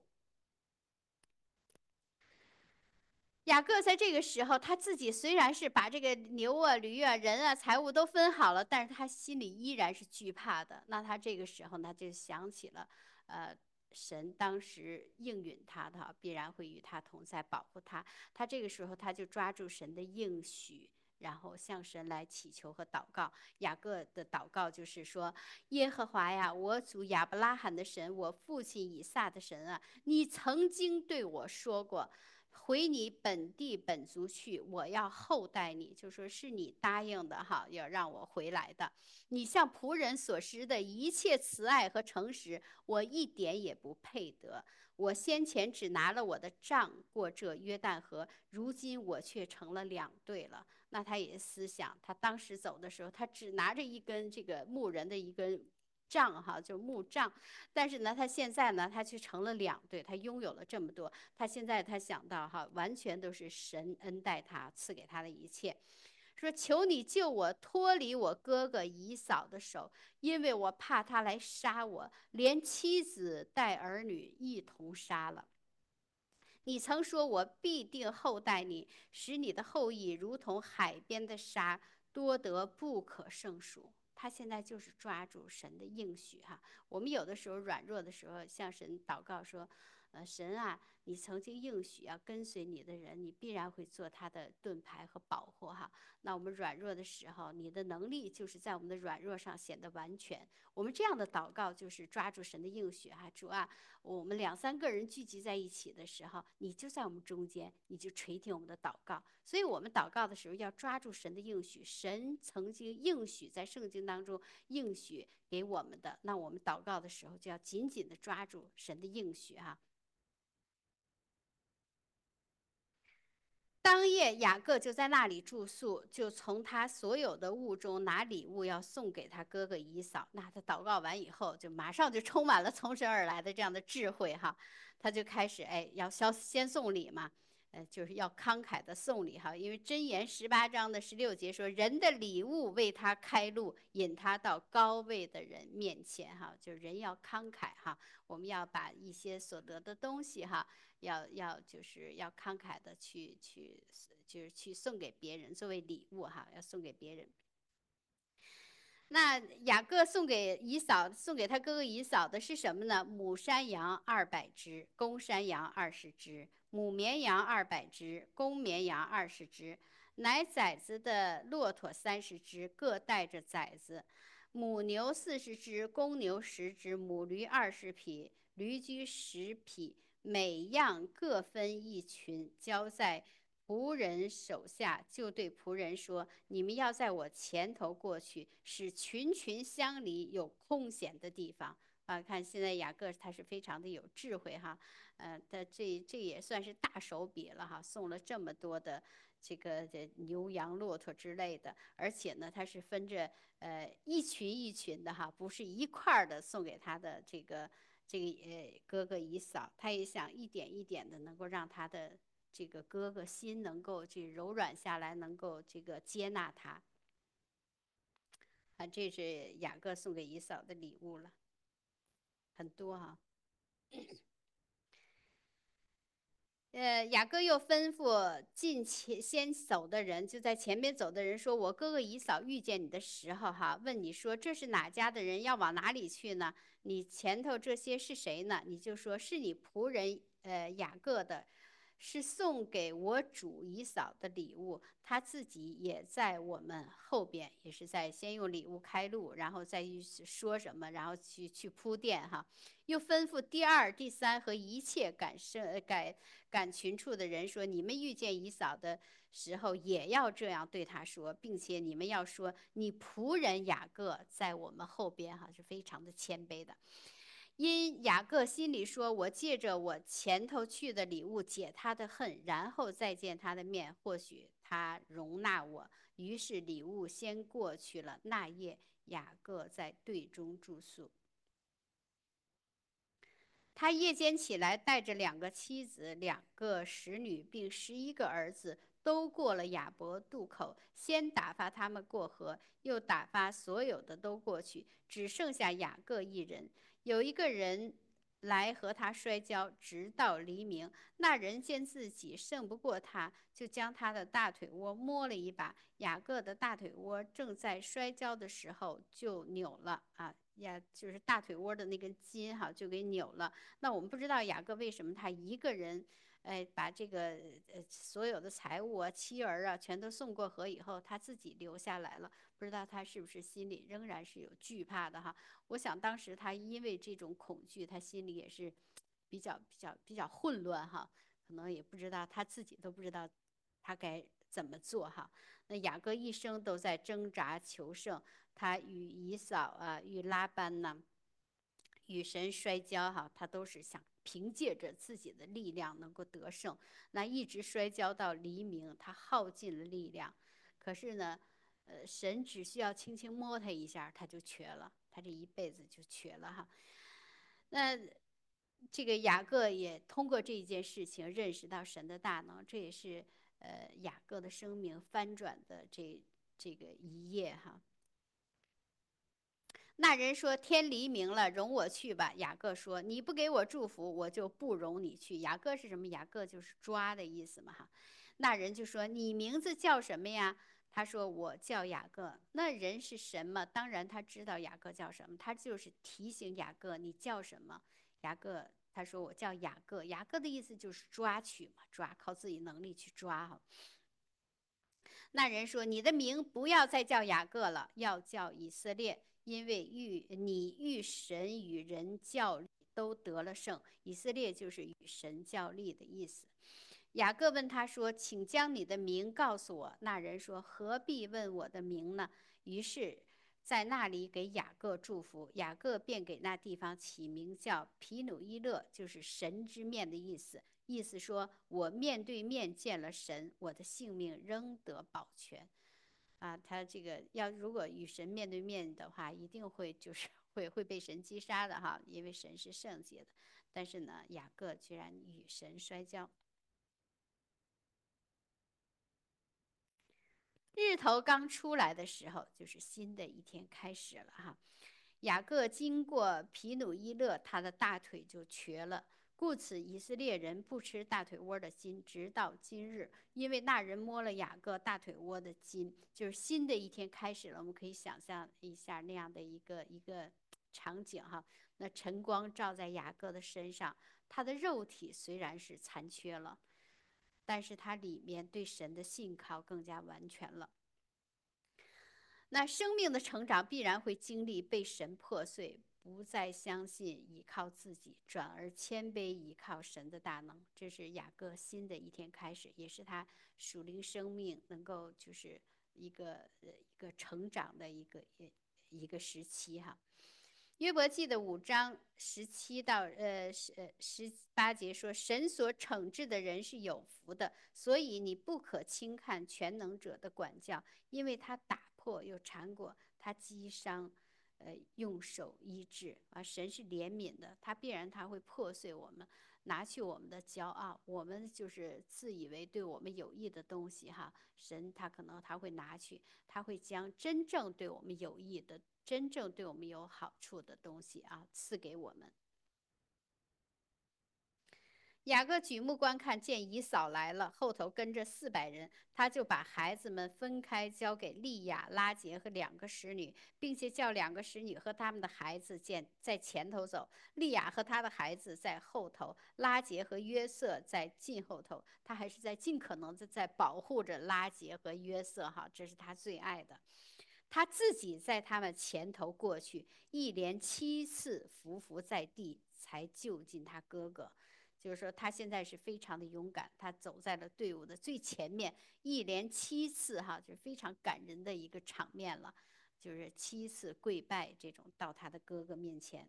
雅各在这个时候，他自己虽然是把这个牛啊、驴啊、人啊、财物都分好了，但是他心里依然是惧怕的。那他这个时候呢，就想起了，神当时应允他的，必然会与他同在，保护他。他这个时候他就抓住神的应许，然后向神来祈求和祷告。雅各的祷告就是说：耶和华呀，我祖亚伯拉罕的神，我父亲以撒的神啊，你曾经对我说过。回你本地本族去，我要厚待你，就说是你答应的哈，要让我回来的。你向仆人所施的一切慈爱和诚实，我一点也不配得。我先前只拿了我的杖过这约旦河，如今我却成了两队了。那他也思想，他当时走的时候，他只拿着一根这个牧人的一根杖哈，就木杖。但是呢，他现在呢，他却成了两队，他拥有了这么多。他现在他想到哈，完全都是神恩待他，赐给他的一切。说求你救我脱离我哥哥以扫的手，因为我怕他来杀我，连妻子带儿女一同杀了。你曾说我必定厚待你，使你的后裔如同海边的沙，多得不可胜数。他现在就是抓住神的应许哈。我们有的时候软弱的时候，向神祷告说：神啊，你曾经应许要跟随你的人，你必然会做他的盾牌和保护哈。那我们软弱的时候，你的能力就是在我们的软弱上显得完全。我们这样的祷告就是抓住神的应许哈，主啊，我们两三个人聚集在一起的时候，你就在我们中间，你就垂听我们的祷告。所以我们祷告的时候要抓住神的应许，神曾经应许在圣经当中应许给我们的，那我们祷告的时候就要紧紧的抓住神的应许哈。当夜，雅各就在那里住宿，就从他所有的物中拿礼物要送给他哥哥以扫。那他祷告完以后，就马上就充满了从神而来的这样的智慧哈，他就开始要先送礼嘛，就是要慷慨的送礼哈，因为箴言18章的16节说，人的礼物为他开路，引他到高位的人面前哈，就是人要慷慨哈，我们要把一些所得的东西哈。就是要慷慨的就是去送给别人，作为礼物哈，要送给别人。那雅各送给以扫，送给他哥哥以扫的是什么呢？母山羊200只，公山羊20只，母绵羊200只，公绵羊20只，奶崽子的骆驼30只，各带着崽子，母牛40只，公牛10只，母驴20匹，驴驹10匹，每样各分一群，交在仆人手下，就对仆人说：你们要在我前头过去，使群群相离，有空闲的地方。啊，看现在雅各他是非常的有智慧哈，这也算是大手笔了哈，送了这么多的这个牛羊骆驼之类的，而且呢，他是分着一群一群的哈，不是一块儿的送给他的这个哥哥以扫，他也想一点一点的能够让他的这个哥哥心能够这柔软下来，能够这个接纳他。啊，这是雅各送给以扫的礼物了，很多哈。雅各又吩咐先走的人，就在前面走的人说：“我哥哥以扫遇见你的时候，哈，问你说这是哪家的人，要往哪里去呢？你前头这些是谁呢？你就说是你仆人雅各的是送给我主以扫的礼物，他自己也在我们后边，也是在先用礼物开路，然后再说什么，然后去铺垫哈。又吩咐第二、第三和一切赶群畜的人说：你们遇见以扫的时候，也要这样对他说，并且你们要说：你仆人雅各在我们后边哈，是非常的谦卑的。因雅各心里说：我借着我前头去的礼物解他的恨，然后再见他的面，或许他容纳我。于是礼物先过去了。那夜雅各在队中住宿。他夜间起来，带着2个妻子、2个使女，并11个儿子，都过了雅博渡口。先打发他们过河，又打发所有的都过去，只剩下雅各一人。有一个人来和他摔跤，直到黎明。那人见自己胜不过他，就将他的大腿窝摸了一把。雅各的大腿窝正在摔跤的时候就扭了啊。就是大腿窝的那根筋哈，就给扭了。那我们不知道雅各为什么他一个人，把这个所有的财物啊、妻儿啊全都送过河以后，他自己留下来了。不知道他是不是心里仍然是有惧怕的哈？我想当时他因为这种恐惧，他心里也是比较混乱哈，可能也不知道他自己都不知道他该怎么做哈。那雅各一生都在挣扎求胜，他与以扫啊、与拉班呢、与神摔跤哈，他都是想凭借着自己的力量能够得胜。那一直摔跤到黎明，他耗尽了力量。可是呢，神只需要轻轻摸他一下，他就瘸了，他这一辈子就瘸了哈。那这个雅各也通过这一件事情认识到神的大能，这也是雅各的生命翻转的这个一页哈。那人说：天黎明了，容我去吧。雅各说：你不给我祝福，我就不容你去。雅各是什么？雅各就是抓的意思嘛哈。那人就说：你名字叫什么呀？他说：我叫雅各。那人是什么？当然他知道雅各叫什么，他就是提醒雅各：你叫什么？雅各他说：我叫雅各。雅各的意思就是抓取嘛，抓，靠自己能力去抓哈。那人说：你的名不要再叫雅各了，要叫以色列，因为你与神与人较力都得了胜。以色列就是与神较力的意思。雅各问他说：请将你的名告诉我。那人说：何必问我的名呢？于是在那里给雅各祝福。雅各便给那地方起名叫皮努伊勒，就是神之面的意思。意思说，我面对面见了神，我的性命仍得保全。啊，他这个如果与神面对面的话，一定会就是会被神击杀的哈，因为神是圣洁的。但是呢，雅各居然与神摔跤。日头刚出来的时候，就是新的一天开始了哈。雅各经过皮努伊勒，他的大腿就瘸了。故此，以色列人不吃大腿窝的筋，直到今日。因为那人摸了雅各大腿窝的筋，就是新的一天开始了。我们可以想象一下那样的一个场景哈。那晨光照在雅各的身上，他的肉体虽然是残缺了，但是他里面对神的信靠更加完全了。那生命的成长必然会经历被神破碎，不再相信依靠自己，转而谦卑依靠神的大能。这是雅各新的一天开始，也是他属灵生命能够就是一个成长的一个时期哈。约伯记的5章17到18节说：神所惩治的人是有福的，所以你不可轻看全能者的管教，因为他打破又缠裹，他击伤，用手医治啊。神是怜悯的，他必然会破碎我们，拿去我们的骄傲，我们就是自以为对我们有益的东西哈，神他可能会拿去，他会将真正对我们有益的、真正对我们有好处的东西啊赐给我们。 雅各举目观看，见以扫来了，后头跟着400人，他就把孩子们分开，交给利亚、拉结和2个使女，并且叫2个使女和他们的孩子在前头走，利亚和他的孩子在后头，拉结和约瑟在近后头。他还是在尽可能的在保护着拉结和约瑟，哈，这是他最爱的。他自己在他们前头过去，一连7次伏在地，才救进他哥哥。就是说，他现在是非常的勇敢，他走在了队伍的最前面，一连7次，哈，就非常感人的一个场面了，就是7次跪拜这种到他的哥哥面前。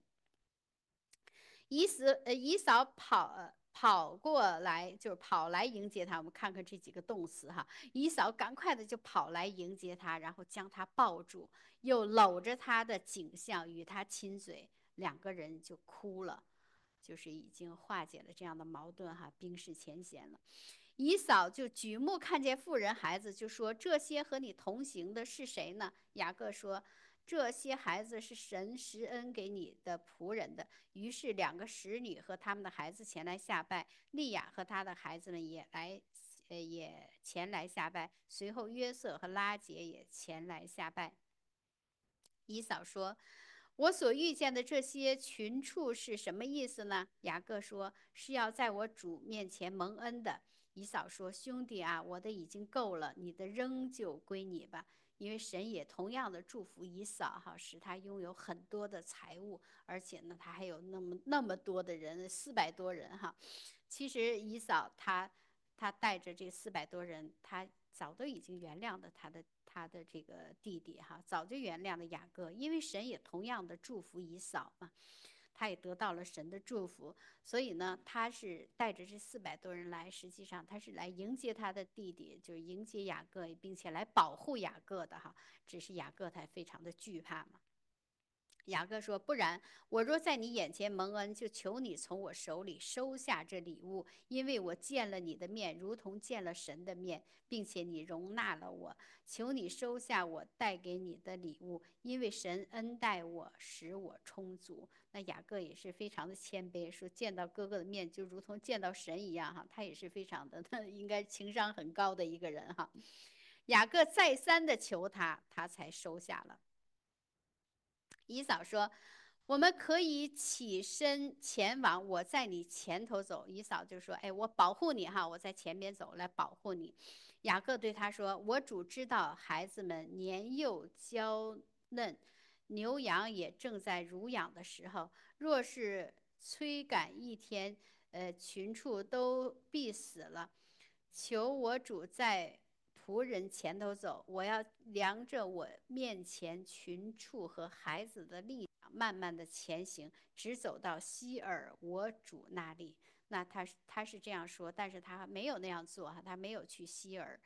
以扫跑过来，就是跑来迎接他。我们看看这几个动词哈，以扫赶快的就跑来迎接他，然后将他抱住，又搂着他的颈项与他亲嘴，2个人就哭了。就是已经化解了这样的矛盾哈，冰释前嫌了。以扫就举目看见妇人孩子，就说：“这些和你同行的是谁呢？”雅各说：“这些孩子是神施恩给你的仆人的。”于是2个使女和他们的孩子前来下拜，利亚和他的孩子们也前来下拜。随后约瑟和拉结也前来下拜。以扫说：“我所遇见的这些群畜是什么意思呢？”雅各说：“是要在我主面前蒙恩的。”以扫说：“兄弟啊，我的已经够了，你的仍旧归你吧。”因为神也同样的祝福以扫哈，使他拥有很多的财物，而且呢，他还有那么多的人，400多人哈。其实以扫他带着这400多人，他早都已经原谅了他的这个弟弟哈，早就原谅了雅各，因为神也同样的祝福以扫嘛，他也得到了神的祝福，所以呢，他是带着这400多人来，实际上他是来迎接他的弟弟，就是迎接雅各，并且来保护雅各的哈，只是雅各他非常的惧怕嘛。雅各说：“不然，我若在你眼前蒙恩，就求你从我手里收下这礼物，因为我见了你的面，如同见了神的面，并且你容纳了我。求你收下我带给你的礼物，因为神恩待我，使我充足。”那雅各也是非常的谦卑，说见到哥哥的面就如同见到神一样哈，他也是非常的，他应该情商很高的一个人哈。雅各再三的求他，他才收下了。以扫说：“我们可以起身前往，我在你前头走。”以扫就说：“哎，我保护你哈，我在前边走来保护你。”雅各对他说：“我主知道孩子们年幼娇嫩，牛羊也正在乳养的时候，若是催赶一天，群畜都必死了。求我主在仆人前头走，我要量着我面前群畜和孩子的力量，慢慢的前行，直走到希尔我主那里。那他是这样说，但是他没有那样做哈，他没有去希尔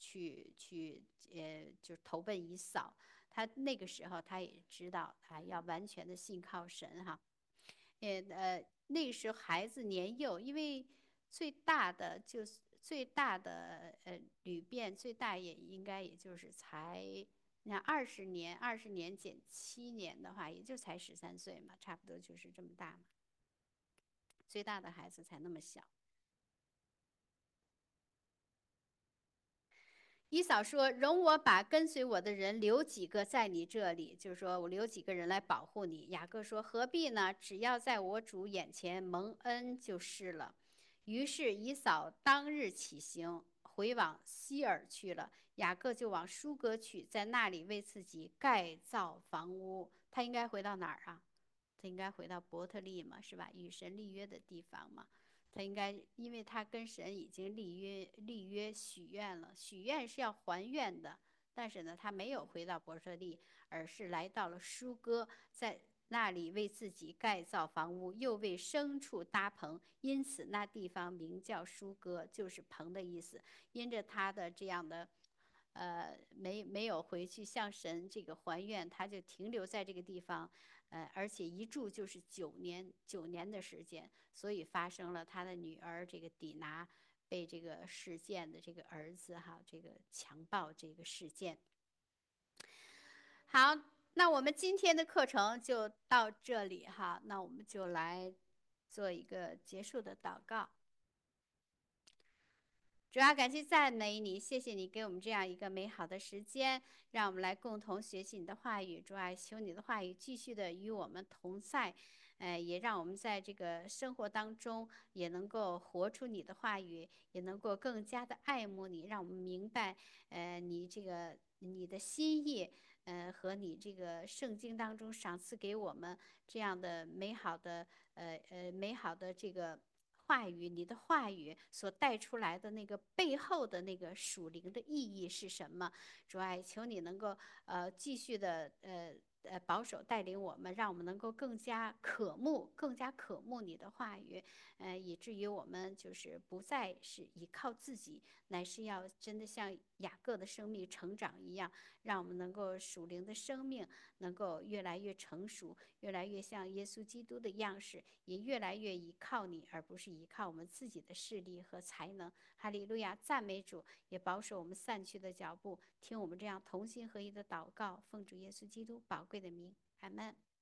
就是投奔以扫。他那个时候他也知道啊，要完全的信靠神哈。那时候孩子年幼，因为最大的旅变最大也应该也就是才那20年减7年的话，也就才13岁嘛，差不多就是这么大嘛。最大的孩子才那么小。以扫说：“容我把跟随我的人留几个在你这里，就是说我留几个人来保护你。”雅各说：“何必呢？只要在我主眼前蒙恩就是了。”于是以扫当日起行，回往希尔去了。雅各就往舒歌去，在那里为自己盖造房屋。他应该回到哪儿啊？他应该回到伯特利嘛，是吧？与神立约的地方嘛。他应该，因为他跟神已经立约许愿了，许愿是要还愿的。但是呢，他没有回到伯特利，而是来到了舒歌，在那里为自己盖造房屋，又为牲畜搭棚，因此那地方名叫舒歌，就是棚的意思。因着他的这样的没有回去向神这个还愿，他就停留在这个地方，而且一住就是9年的时间，所以发生了他的女儿这个底拿被这个事件的这个儿子哈这个强暴这个事件。好，那我们今天的课程就到这里哈，那我们就来做一个结束的祷告。 主要感谢赞美你，谢谢你给我们这样一个美好的时间，让我们来共同学习你的话语。主啊，求你的话语继续的与我们同在，也让我们在这个生活当中也能够活出你的话语，也能够更加的爱慕你，让我们明白，你的心意，和你这个圣经当中赏赐给我们这样的美好的这个话语，你的话语所带出来的那个背后的那个属灵的意义是什么？主啊，求你能够继续的保守带领我们，让我们能够更加渴慕你的话语，以至于我们就是不再是依靠自己，乃是要真的像雅各的生命成长一样，让我们能够属灵的生命能够越来越成熟，越来越像耶稣基督的样式，也越来越依靠你，而不是依靠我们自己的势力和才能。哈利路亚，赞美主，也保守我们散去的脚步，听我们这样同心合一的祷告，奉主耶稣基督宝贵的名，阿门。